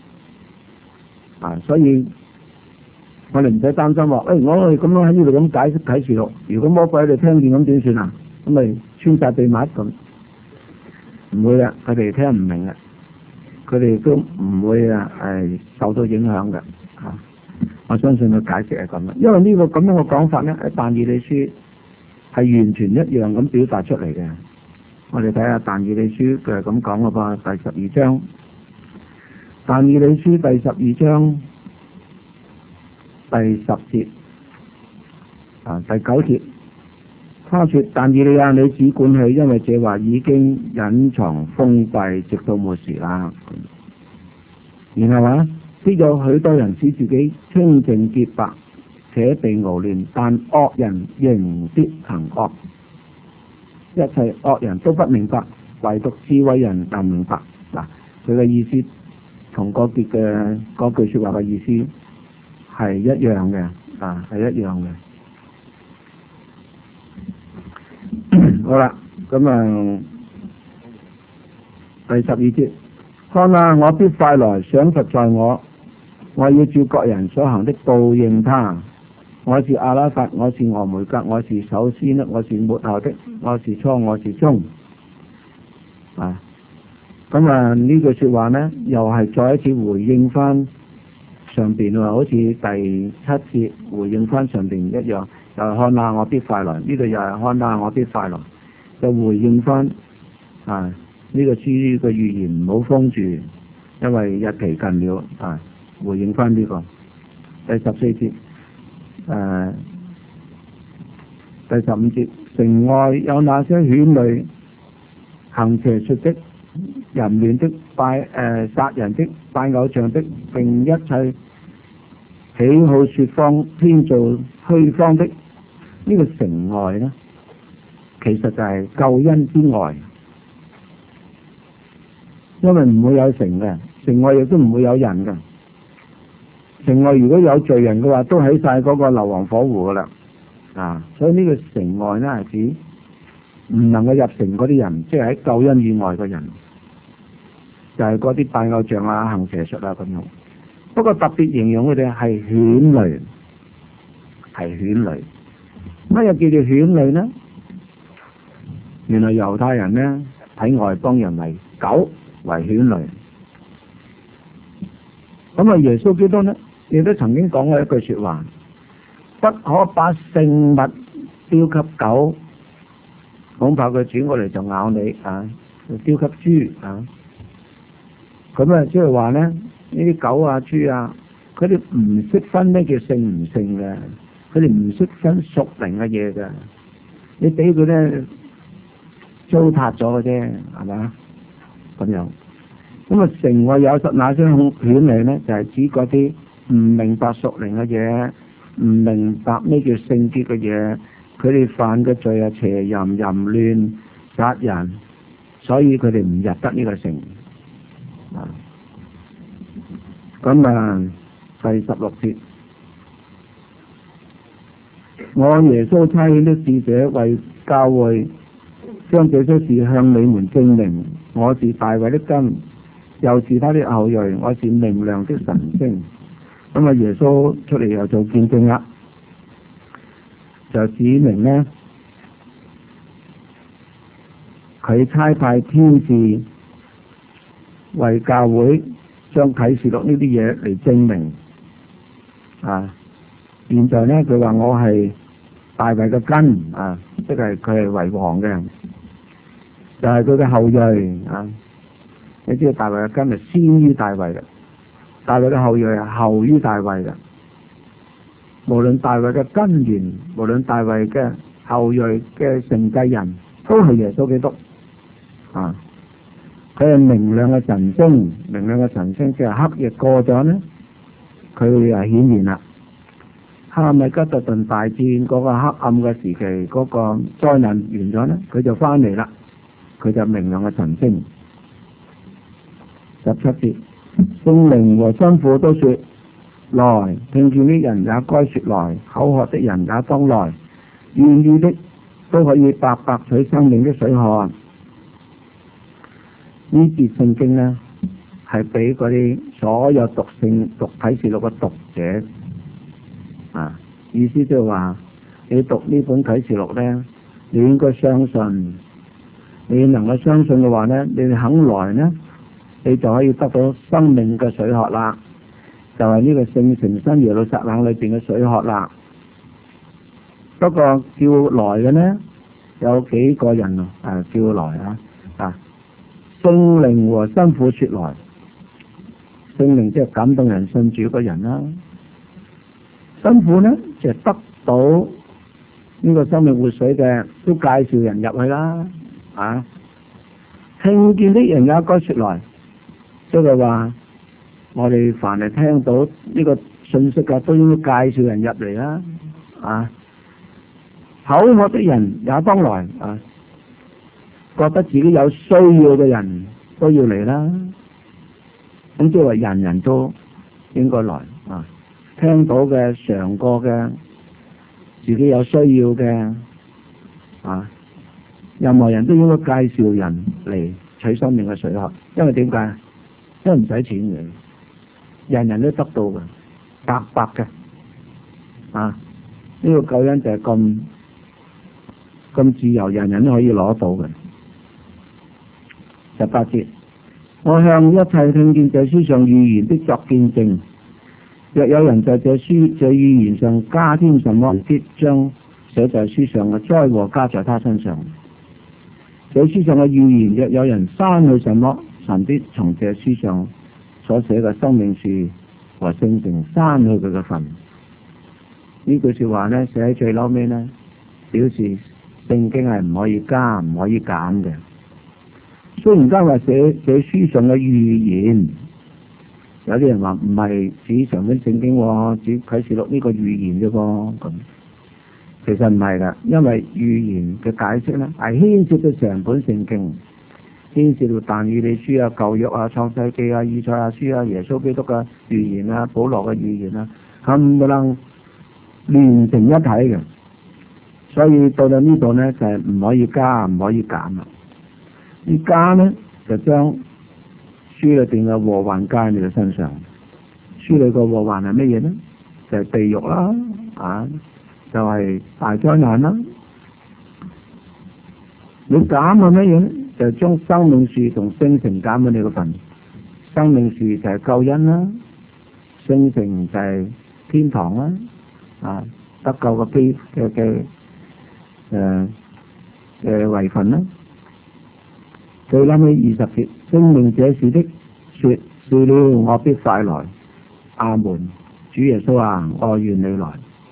所以我哋唔使擔心話，我哋咁樣喺呢度咁解釋啟示錄，如果魔鬼喺度聽見咁點算啊？咁咪穿晒秘密咁？唔會啊，佢哋聽唔明啊，佢哋都唔會受到影響嘅。我相信佢解釋係咁啦，因為呢個咁樣嘅講法咧，喺但以理書係完全一樣咁表達出嚟嘅。我哋睇下但以理書佢係咁講嘅噃，第12章，但以理書第12章第10節第9節，他說：但以理啊，你只管去，因為這話已經隱藏封閉，直到末時啦。然後話必有許多人使自己清淨潔白，且被熬練，但惡人仍必行惡。一切惡人都不明白，唯獨智慧人能明白。佢嘅意思同嗰句說話嘅意思係一樣嘅，係一樣嘅。好啦，咁第12節，看啊，我必快來，賞罰在我要照各人所行的報應他。我是阿拉法，我是俄梅格，我是首先，我是末後的，我是初，我是終。呢句說話呢，又係再一次回應翻上邊喎，好似第7節回應翻上邊一樣，又係看啊，我必快來。呢度又係看啊，我必快來，就回應翻呢個書嘅預言，唔好封住，因為日期近了。回應翻呢個第14節。第15節，城外有那些犬類、行邪術的、淫亂的、殺人的、拜偶像的，並一切喜好說謊、編造虛謊的，呢個城外呢，其實就係救恩之外，因為唔會有城嘅，城外亦都唔會有人嘅。城外如果有罪人嘅話，都喺晒嗰個硫磺火湖噶啦。所以呢個城外呢，係指唔能夠入城嗰啲人，即係喺救恩以外嘅人，就係嗰啲拜偶像行邪術咁樣。不過特別形容佢哋係犬類，係犬類。乜嘢叫做犬類呢？原來猶太人呢，睇外邦人為狗，為犬類。咁耶穌基督呢，亦都曾經講過一句說話，不可把聖物丟給狗，恐怕佢轉過嚟就咬你丟給豬咁即係話呢，呢啲狗豬佢哋唔識分咩叫聖唔聖嘅，佢哋唔識分屬靈嘅嘢嘅，你俾佢呢糟蹋咗嘅啫，係嘛咁樣。咁城外有那些犬類呢，就係指嗰啲唔明白屬靈嘅嘢，唔明白咩叫聖潔嘅嘢，佢哋犯嘅罪邪淫、淫亂、殺人，所以佢哋唔入得呢個城。第16節，我耶穌差遣的使者為教會將這些事向你們證明。我是大衛的根，又是他的後裔，我是明亮的晨星。耶穌出嚟又做見證啦，就指明呢，佢差派天使為教會將啟示錄呢啲嘢嚟證明。現在呢，佢話我係大衛嘅根，即係佢係為王嘅，就係佢嘅後裔。你知道大衛嘅根係先於大衛嘅，大衛嘅後裔係後於大衛嘅。無論大衛嘅根源，無論大衛嘅後裔嘅承繼人，都係耶穌基督。佢係明亮嘅晨星，明亮嘅晨星即係黑夜過咗呢，佢係顯現啦。哈米吉特頓大戰嗰個黑暗嘅時期，嗰個災難完咗呢，佢就翻嚟啦，佢就明亮嘅晨星。17節， 聖靈和新婦都說來，聽見的人也該說來，口渴的人也當來，願意的都可以白白取生命的水喝。呢節聖經呢，係俾嗰啲所有讀啟示錄嘅讀者啊，意思即係話你讀呢本啟示錄呢，你應該相信，你能夠相信嘅話呢，你哋肯來呢，你就可以得到生命嘅水喝啦，就係呢個聖城新耶路撒冷裏邊嘅水喝啦。不過叫來嘅呢，有幾個人叫來聖靈和新婦說來，聖靈即係感動人信主嗰人啦，新婦呢就係得到呢個生命活水嘅，都介紹人入去啦。聽見的人也該說來，即係話我哋凡係聽到呢個信息嘅，都應該介紹人入嚟啦。口渴的人也當來，覺得自己有需要嘅人都要嚟啦。咁即係話人人都應該來。聽到嘅、嘗過嘅、自己有需要嘅，任何人都應該介紹人嚟取生命嘅水喝。因為點解？因為唔使錢嘅，人人都得到嘅，白白嘅。呢個救恩就係咁自由，人人都可以攞到嘅。18節，我向一切聽見這書上預言的作見證，若有人在這預言上加添什麼，必將寫在書上嘅災禍加在他身上。這書上嘅預言，若有人刪去什麼，神必從這書上所寫嘅生命樹和聖城刪去佢嘅份。呢句說話呢，寫喺最後尾呢，表示聖經係唔可以加唔可以減嘅。雖然間話寫書上嘅預言，有啲人話唔係指上本聖經，指啟示錄呢個預言啫噃。咁其實唔係噶，因為預言嘅解釋呢係牽涉到成本聖經，牽涉到但以理書啊、舊約啊、創世記啊、以賽亞書啊、耶穌基督嘅預言啊、保羅嘅預言啊，冚唪唥連成一體嘅。所以到到呢度呢，就係唔可以加唔可以減啦。而家呢，就將書裏邊嘅禍患加喺你嘅身上。書裏嘅禍患係乜嘢呢？就係地獄啦，就係大災難啦。你減係乜嘢呢？就係將生命樹同聖城減喺你個份。生命樹就係救恩啦，聖城就係天堂啦，得救嘅遺份啦。最諗起20節，證明這事的說，是了，我必快來。阿門。主耶穌啊，我願你來。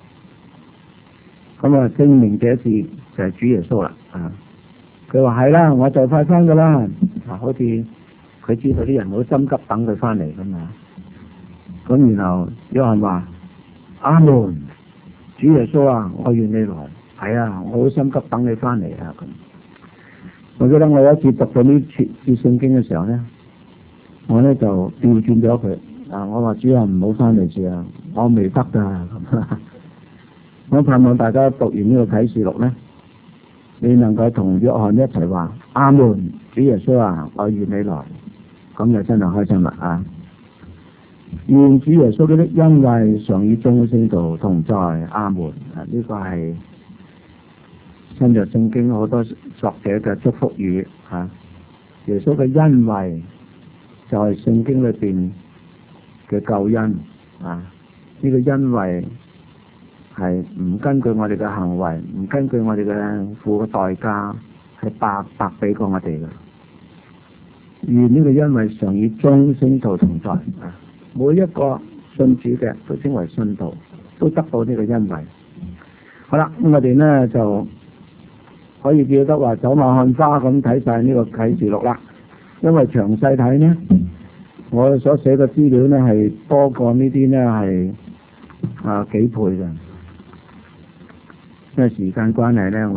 咁證明這事就係主耶穌啦。佢話係啦，我就快翻噶啦。好似佢知道啲人好心急等佢翻嚟咁嘛。咁然後約翰話：阿門。主耶穌啊，我願你來。係啊，我好心急等你翻嚟啊。咁。我記得我有一次讀到呢節聖經嘅時候呢，我呢就調轉咗佢。我話主啊，唔好翻嚟住啊，我未得噶。我盼望大家讀完呢個啟示錄呢，你能夠同約翰一齊話：阿門，主耶穌啊，我願你來。咁就真係開心啦。願主耶穌的恩惠常與眾聖徒同在。阿門。呢個係新約聖經好多作者嘅祝福語。耶穌嘅恩惠就係聖經裏邊嘅救恩。呢個恩惠係唔根據我哋嘅行為，唔根據我哋嘅付嘅代價，係白白俾過我哋嘅。願呢個恩惠常與眾聖徒同在。每一個信主嘅都稱為信徒，都得到呢個恩惠。好啦，咁我哋呢就可以記得話走馬看花咁睇晒呢個啟示錄啦。因為詳細睇呢，我所寫嘅資料呢係多過呢啲呢係幾倍嘅。因為時間關係呢，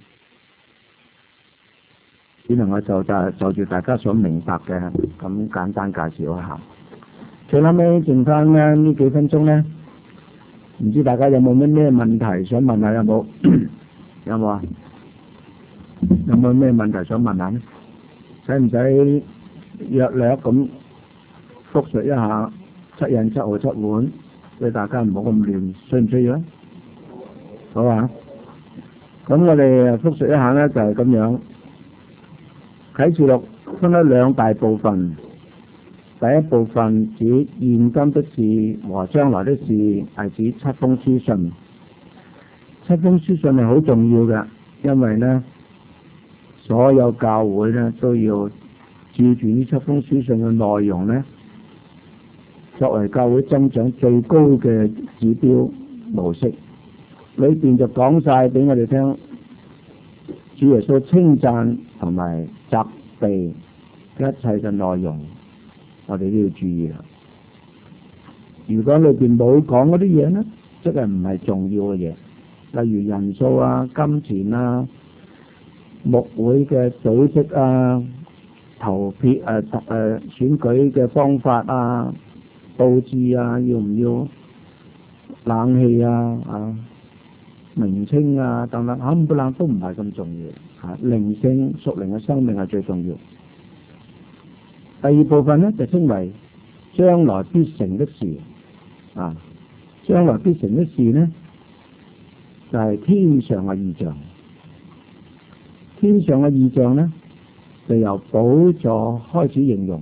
只能夠就住大家所明白嘅咁簡單介紹一下。 最後尾剩翻呢幾分鐘咧，唔知大家有冇咩問題想問下？有冇？有冇啊？有冇咩問題想問下咧？使唔使約略咁複述一下七印七號七碗，俾大家唔好咁亂，需唔需要咧？好啊！咁我哋複述一下咧，就係咁樣。啟示錄分咗兩大部分，第一部分指現今的事和將來的事，係指七封書信。七封書信係好重要嘅，因為呢所有教會呢都要照住呢七封書信嘅內容呢，作為教會增長最高嘅指標模式。裏邊就講晒俾我哋聽，主耶穌稱讚同埋責備一切嘅內容，我哋都要注意啦。如果裏邊冇講嗰啲嘢呢，即係唔係重要嘅嘢，例如人數啊、金錢啊、牧會嘅組織啊、投票選舉嘅方法啊、佈置啊，要唔要冷氣啊、名稱啊等等，冚唪唥都唔係咁重要。靈性屬靈嘅生命係最重要。第二部分呢，就稱為將來必成的事。將來必成的事呢，就係天上嘅異象。天上嘅異象呢，就由寶座開始形容。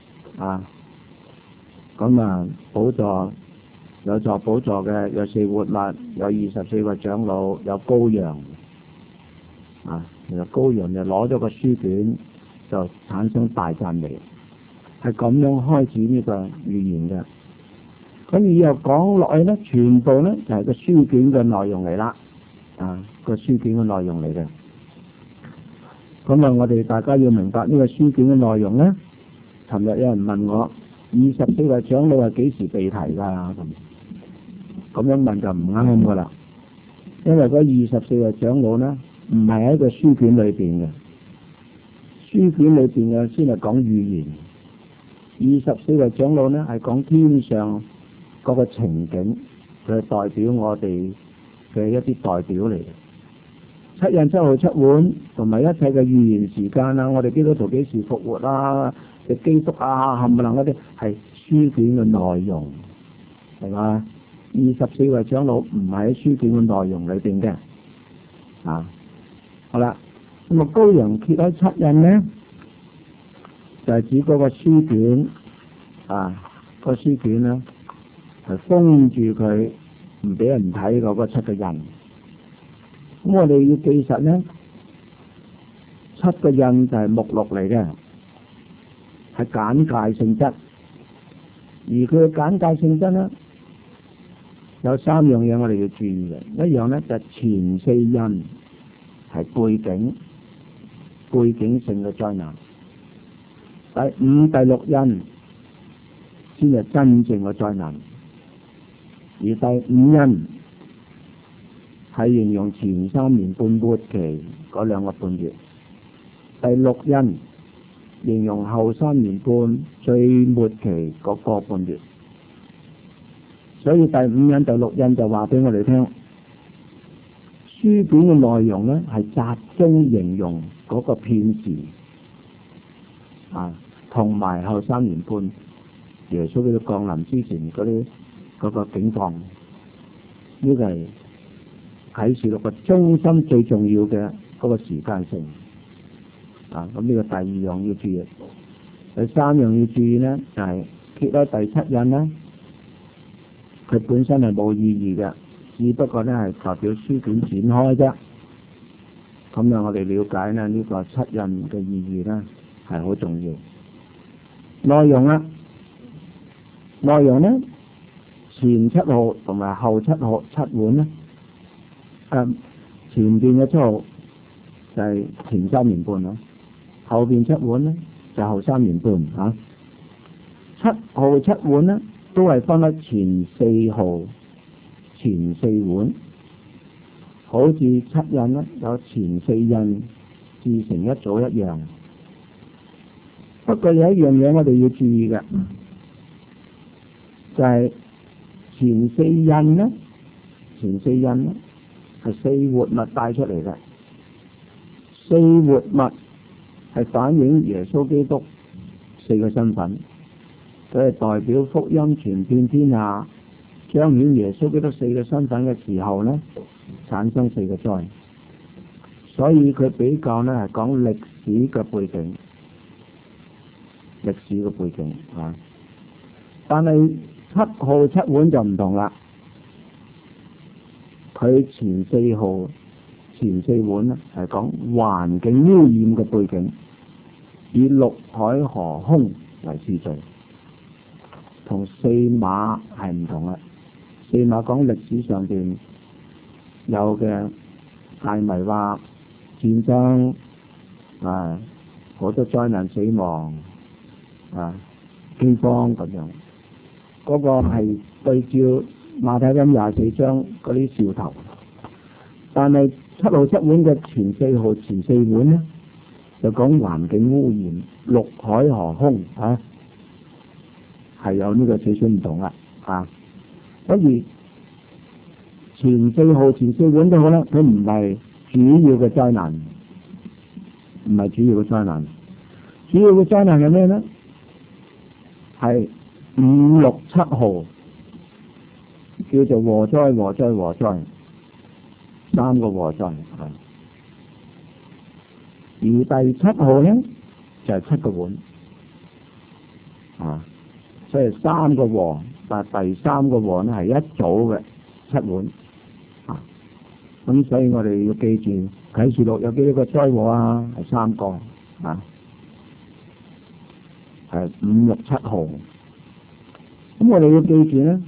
寶座有座寶座嘅，有四活物，有24個長老，有羔羊。其實羔羊就攞咗個書卷，就產生大讚美，係咁樣開始呢個預言嘅。咁以後講落去呢，全部呢就係個書卷嘅內容嚟啦。個書卷嘅內容嚟嘅。咁我哋大家要明白呢個書卷嘅內容呢。尋日有人問我，24個長老係幾時被提㗎？咁樣問就唔啱㗎啦。因為嗰24個長老呢，唔係喺個書卷裏邊嘅，書卷裏邊嘅先係講預言。24個長老呢，係講天上嗰個情景，佢係代表我哋嘅一啲代表嚟嘅。七印七號七碗同埋一切嘅預言時間啊，我哋基督徒幾時復活啊？嘅基督啊，冚唪唥嗰啲係書卷嘅內容，係嘛？24位長老唔係喺書卷嘅內容裏邊嘅。好啦，咁羔羊揭開七印呢，就係指嗰個書卷，個書卷呢係封住佢，唔俾人睇嗰七個印。咁我哋要記實呢，七個印就係目錄嚟嘅，係簡介性質。而佢嘅簡介性質呢，有三樣嘢我哋要注意嘅。一樣呢，就係前四印係背景性嘅災難。第五、第六印先係真正嘅災難。而第五印係形容前3年半末期嗰2個半月。第六印形容後3年半最末期嗰個半月。所以第五印、第六印就話俾我哋聽，書卷嘅內容呢係集中形容嗰個片時，同埋後3年半耶穌嘅降臨之前嗰個境況。呢個係啟示錄嘅中心最重要嘅嗰個時間性。咁呢個第二樣要注意。第三樣要注意呢，就係揭開第七印呢，佢本身係冇意義嘅，只不過呢係代表書卷展開啫。咁樣我哋了解呢，呢個七印嘅意義呢係好重要。內容呢，前七號同埋後七碗呢，前邊嘅七號就係前3年半咯，後邊七碗呢就後3年半。七號七碗呢都係分喺前4號、前4碗，好似七印呢有前4印自成一組一樣。不過有一樣嘢我哋要注意嘅， 就係前四印咧，前四印咧係四活物帶出嚟嘅。四活物係反映耶穌基督四個身份，佢係代表福音傳遍天下，彰顯耶穌基督四個身份嘅時候咧，產生四個災。所以佢比較咧係講歷史嘅背景，歷史嘅背景啊。但係七號七碗就唔同啦，佢前四號前四碗咧係講環境污染嘅背景，以陸海河空為次序，同四馬係唔同啦。四馬講歷史上邊有嘅大迷惑、戰爭啊，好多災難死亡啊、饑荒咁樣，嗰個係對照馬太福音24章嗰啲兆頭。但係七號七碗嘅前四號前四碗咧，就講環境污染、陸海河空啊，係有呢個少少唔同啦啊。所以前四號前四碗都好啦，佢唔係主要嘅災難，唔係主要嘅災難。主要嘅災難係咩咧？係5、6、7號，叫做禍災、禍災、禍災，三個禍災。而第七號咧就係7個碗啊，所以三個禍，但係第三個禍咧係一組嘅7碗啊。咁所以我哋要記住啟示錄有幾多個災禍啊？係3個啊，係5、6、7號。咁我哋要記住咧，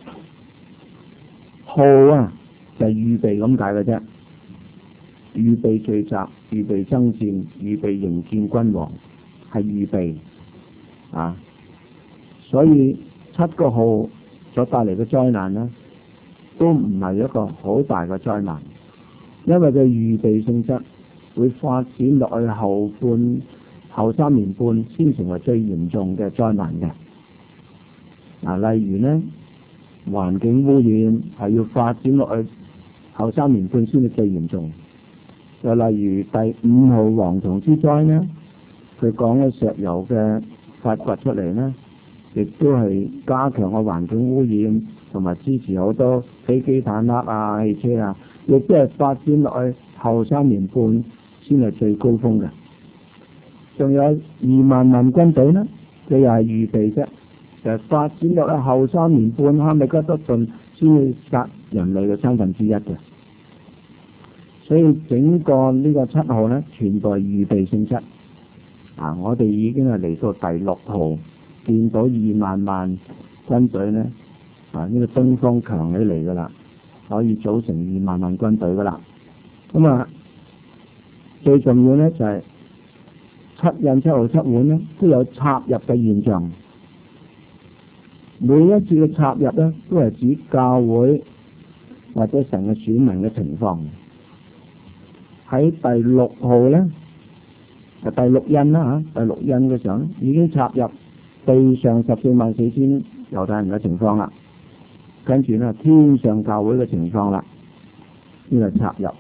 號啊就係預備咁解嘅啫，預備聚集、預備爭戰、預備迎見君王，係預備啊。所以7個號所帶嚟嘅災難咧，都唔係一個好大嘅災難，因為佢預備性質會發展落去後3年半先成為最嚴重嘅災難嘅。例如咧，環境污染係要發展落去後3年半先至最嚴重。又例如第5號蝗蟲之災咧，佢講嘅石油嘅發掘出嚟咧，亦都係加強個環境污染，同埋支持好多飛機、坦克啊、汽車啊，亦都係發展落去後3年半先係最高峰嘅。仲有2萬萬軍隊咧，佢又係預備啫。就係發展落去後3年半，哈米吉多頓先會殺人類嘅1/3嘅。所以整個呢個7號咧，全部係預備性質。我哋已經係嚟到第6號，見到2萬萬軍隊咧，呢個東方強起嚟噶啦，可以組成2萬萬軍隊噶啦。咁最重要咧就係7印7號7碗咧，都有插入嘅現象。每一次嘅插入咧，都係指教會或者神嘅選民嘅情況。喺第6號咧，就第6印啦嚇，第6印嘅時候咧，已經插入地上144000猶太人嘅情況啦。跟住咧，天上教會嘅情況啦，呢個插入。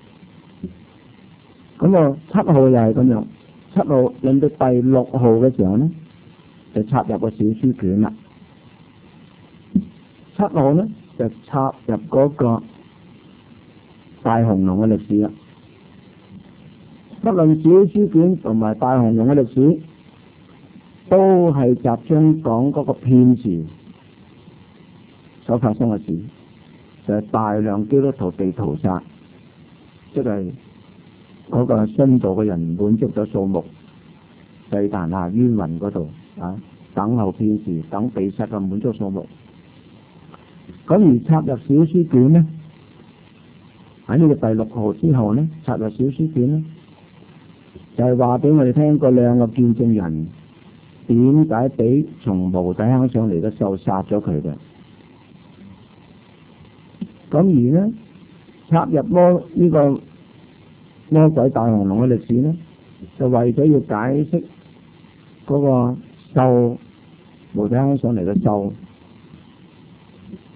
咁7號又係咁樣，7號輪到第6號嘅時候咧，就插入個小書卷啦。7號咧就插入嗰個大紅龍嘅歷史啦。不論小書卷同埋大紅龍嘅歷史，都係集中講嗰個片時所發生嘅事，就係大量基督徒被屠殺，即係嗰個殉道嘅人滿足咗數目，祭壇下冤魂嗰度等候片時，等被殺嘅滿足數目。咁而插入小書卷咧，喺呢個第6號之後咧，插入小書卷咧，就係話俾我哋聽嗰2個見證人點解俾從無底坑上嚟嘅獸殺咗佢嘅。咁而咧插入呢個魔鬼大紅龍嘅歷史咧，就為咗要解釋嗰個獸無底坑上嚟嘅獸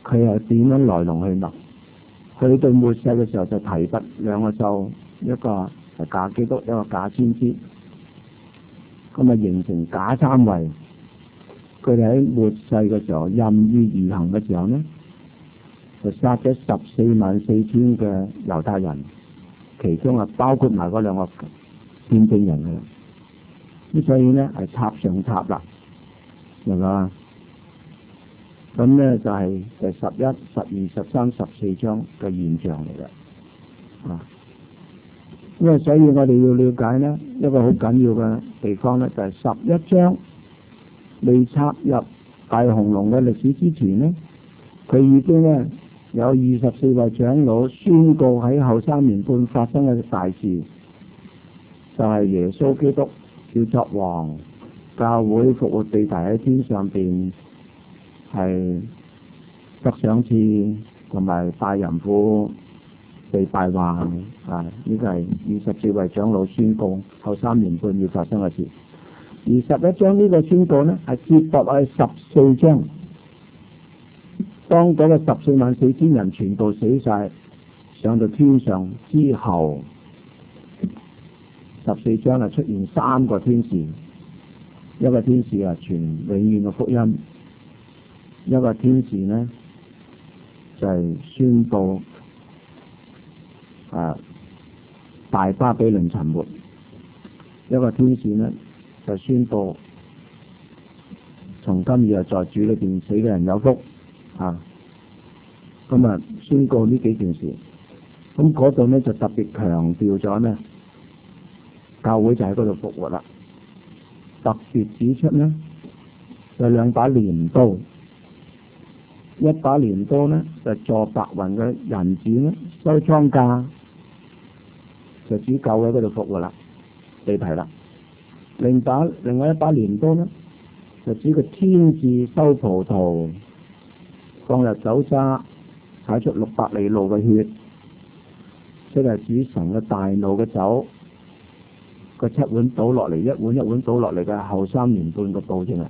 佢係點樣來龍去脈。佢對末世嘅時候就提拔兩個獸，一個係假基督，一個假先知，咁啊形成假三位。佢哋喺末世嘅時候任意而行嘅時候呢，就殺咗144000嘅猶太人，其中啊包括埋嗰兩個見證人嘅。咁所以呢係插上插啦，明白嘛？咁呢就係第11、12、13、14章嘅現象嚟嘅。因為所以我哋要了解呢一個好緊要嘅地方呢，就係11章未插入大紅龍嘅歷史之前呢，佢已經呢有24位長老宣告喺後3年半發生嘅大事，就係耶穌基督要作王，教會復活地大喺天上邊係得賞賜，同埋大淫婦被敗壞呢個係24位長老宣告後3年半要發生嘅事。而11章呢個宣告呢係接駁喺14章，當嗰個144000人全部死晒上到天上之後，14章係出現3個天使，一個天使係傳永遠嘅福音，一個天使呢就係宣布大巴比倫沉沒，一個天使呢就宣布從今以後在主裏邊死嘅人有福咁啊宣告呢幾件事。咁嗰度呢就特別強調咗呢教會就喺嗰度復活啦，特別指出呢有2把鐮刀，一把鐮刀呢就坐白雲嘅人子呢收莊稼，就指教會喺嗰度復活啦，地題啦。另外一把鐮刀呢就指個天使收葡萄，放入酒渣，踩出600里路嘅血，即係指神嘅大怒嘅酒，個7碗倒落嚟，一碗一碗倒落嚟嘅後3年半嘅報應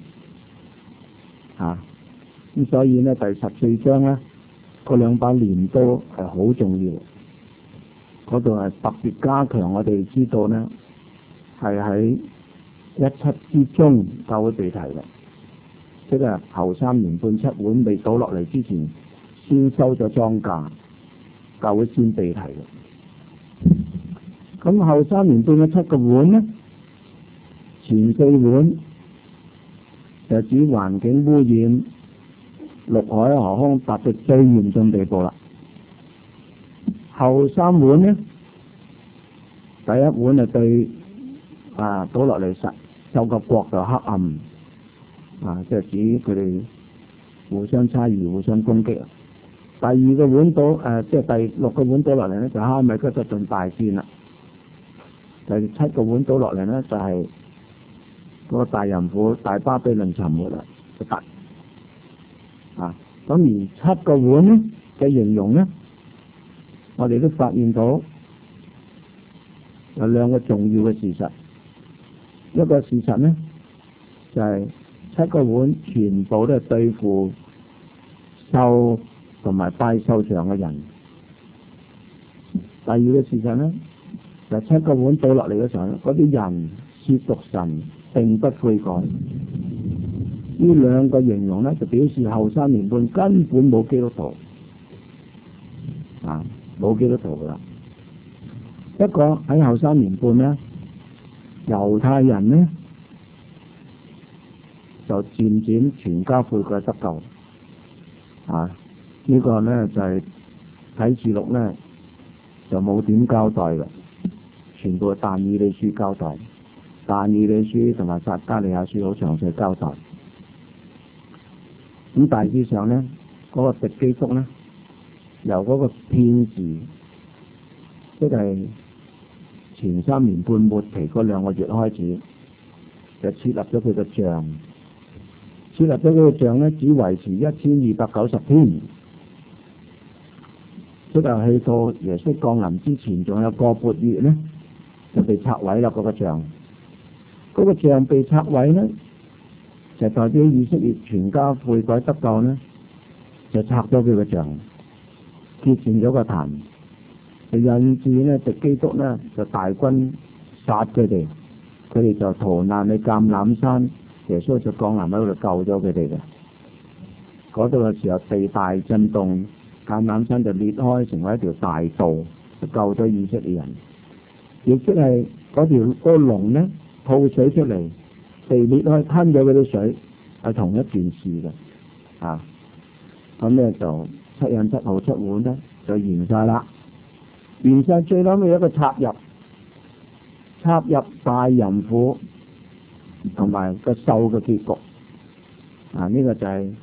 咁所以呢第14章呢嗰2把鐮刀係好重要，嗰度係特別加強我哋知道呢係喺17之中教會被提嘅，即係後3年半7碗未倒落嚟之前先收咗莊稼，教會先被提嘅。咁後3年半嘅7個碗呢，前4碗就指環境污染，陸海河空達到最嚴重地步啦。後3碗呢，第一碗係對倒落嚟受個國就黑暗即係指佢哋互相猜疑、互相攻擊。第2個碗倒即係第6個碗倒落嚟呢，就哈米吉就進大戰啦。第7個碗倒落嚟呢，就係嗰個大淫婦大巴比倫沉沒啦，就得咁而7個碗呢嘅形容呢，我哋都發現到有2個重要嘅事實。一個事實呢就係7個碗全部都係對付獸同埋拜獸像嘅人。第2個事實呢就係7個碗倒落嚟嘅時候，嗰啲人褻瀆神並不悔改。呢2個形容呢就表示後3年半根本冇基督徒冇基督徒噶啦。一個喺後3年半呢，猶太人呢就漸漸全家悔改得救呢個呢就係啟示錄呢就冇點交代嘅，全部係但以理書交代，但以理書同埋撒迦利亞書好詳細交代。咁大致上呢，嗰個敵基督呢由嗰個片時，即係前3年半末期嗰2個月開始，就設立咗佢個像。設立咗佢個像呢，只維持1290天，即係去到耶穌降臨之前，仲有個半月呢，就被拆毀啦。嗰個像，嗰個像被拆毀呢，就代表以色列全家悔改得救呢， 就拆咗佢個像，揭善咗個壇，就引致咧敵基督咧就大軍殺佢哋，佢哋就逃難去橄欖山，耶穌就降臨喺度救咗佢哋嘅。嗰度嘅時候地大震動，橄欖山就裂開成為一條大道，就救咗以色列人。亦即係嗰個龍咧吐水出嚟，地裂開吞咗嗰啲水，係同一件事嘅。咁咧就七印七號七碗咧就完晒啦，完晒最後尾一個插入大淫婦同埋個獸嘅結局。呢個就係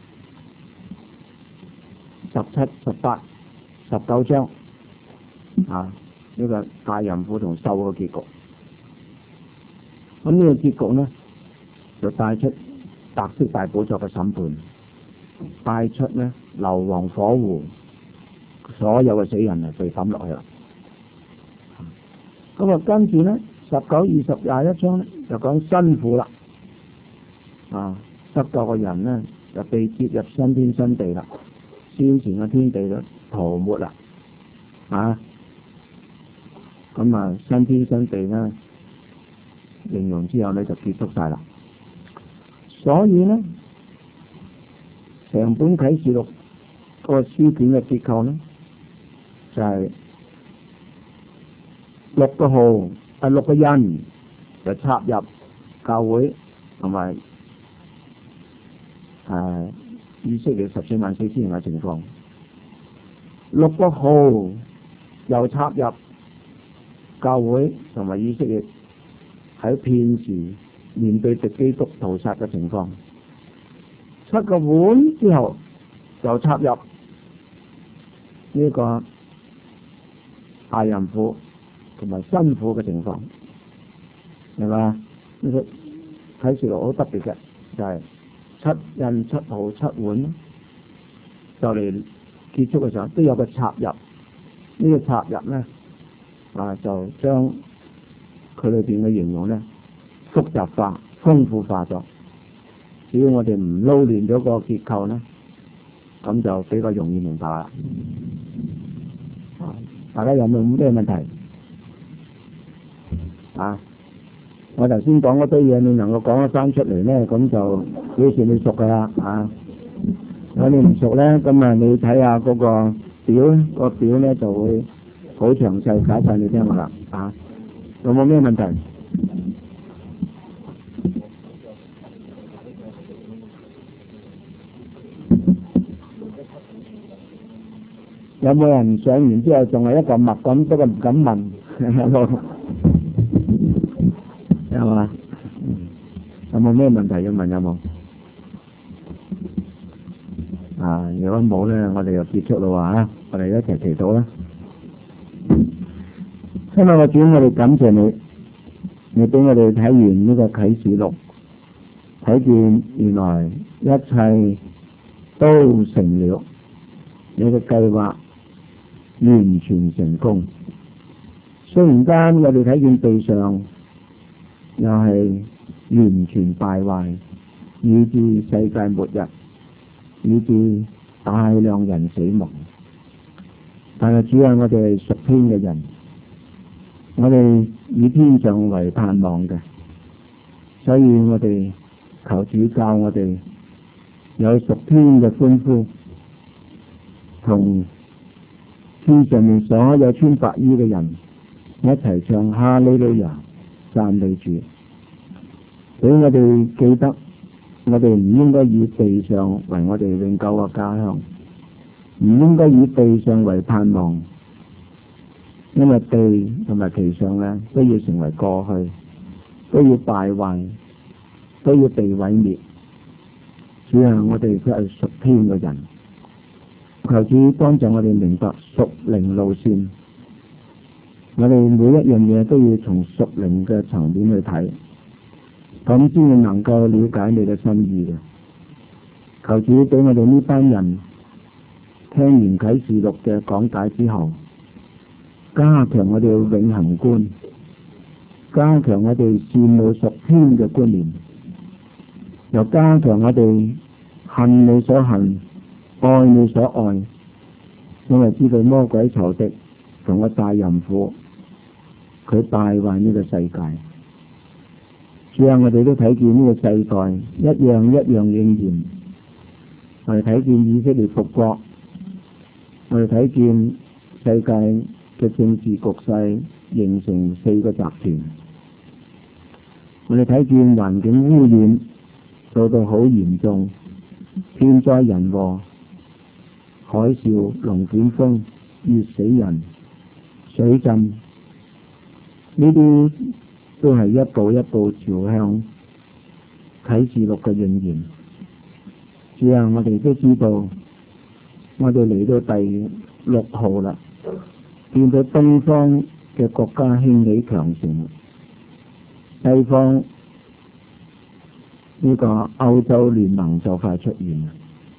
17、18、19章。呢個大淫婦同獸嘅結局。咁呢個結局咧就帶出白色大寶座嘅審判，帶出咧硫磺火湖，所有嘅死人係被抌落去啦。咁跟住咧19、20、21章咧就講新婦啦。得救嘅人咧就被接入新天新地啦，先前嘅天地就塗抹啦。新天新地咧形容之後咧就結束晒啦。所以咧成本啟示錄個書卷嘅結構咧就係6個號6個印就插入教會同埋以色列14萬4千人嘅情況，6個號又插入教會同埋以色列喺片時面對敵基督屠殺嘅情況，7個碗之後就插入呢個大淫婦同埋新婦嘅情況，係嘛？呢個啟示錄好特別嘅，就係7印7號7碗，就嚟結束嘅時候都有個插入，呢個插入咧就將佢裏邊嘅形容咧複雜化、豐富化咗。只要我哋唔撈亂咗個結構咧，咁就比較容易明白啦。大家有冇咩問題？我頭先講嗰堆嘢，你能夠講得翻出嚟咧，咁就表示你熟噶啦。如果你唔熟咧，咁你睇下嗰個表，個表咧就會好詳細解晒你聽噶啦。有冇咩問題？有冇人上完之後仲係一個默咁，不過唔敢問？有嘛？有冇咩問題要問？有冇？如果冇咧，我哋就結束啦喎。我哋一齊祈禱啦。親愛嘅主，我哋感謝你，你俾我哋睇完呢個啟示錄，睇見原來一切都成了，你嘅計劃完全成功。雖然間我哋睇見地上又係完全敗壞，以致世界末日，以致大量人死亡，但係主要我哋係屬天嘅人，我哋以天上為盼望嘅，所以我哋求主教我哋有屬天嘅歡呼，同天上面所有穿白衣嘅人一齊唱哈利路亞，讚美主。俾我哋記得，我哋唔應該以地上為我哋永久嘅家鄉，唔應該以地上為盼望，因為地同埋其上咧都要成為過去，都要敗壞，都要被毀滅。只係我哋佢係屬天嘅人，求主幫助我哋明白屬靈路線。我哋每一樣嘢都要從屬靈嘅層面去睇，咁先至能夠了解你嘅心意嘅。求主俾我哋呢班人聽完啟示錄嘅講解之後，加強我哋嘅永恆觀，加強我哋羨慕屬天嘅觀念，又加強我哋恨你所恨， 愛你所愛，因為知道魔鬼仇敵同個大淫婦，佢敗壞呢個世界。主啊，我哋都睇見呢個世代一樣一樣應驗，我哋睇見以色列復國，我哋睇見世界嘅政治局勢形成4個集團，我哋睇見環境污染做到好嚴重，天災人禍、海嘯、龍捲風、熱死人、水浸，呢啲都係一步一步朝向啟示錄嘅應驗。主啊，我哋都知道，我哋嚟到第6號啦，見到東方嘅國家興起強盛，西方呢個歐洲聯盟就快出現。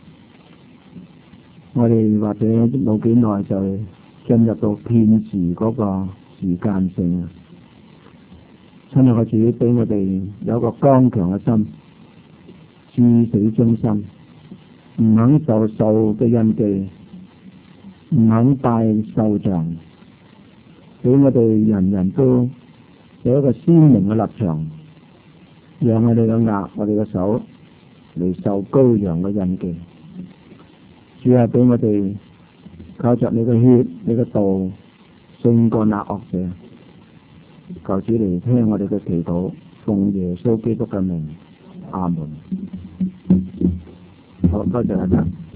我哋或者冇幾耐就進入到片時嗰個時間性。親愛嘅主，俾我哋有一個剛強嘅心，至死忠心，唔肯受獸嘅印記，唔肯拜獸像，俾我哋人人都有一個鮮明嘅立場，讓我哋嘅額、我哋嘅手嚟受羔羊嘅印記。主啊，俾我哋靠着你嘅血、你嘅道勝過那惡者。求主嚟聽我哋嘅祈禱，奉耶穌基督嘅名，阿門。好，多謝大家。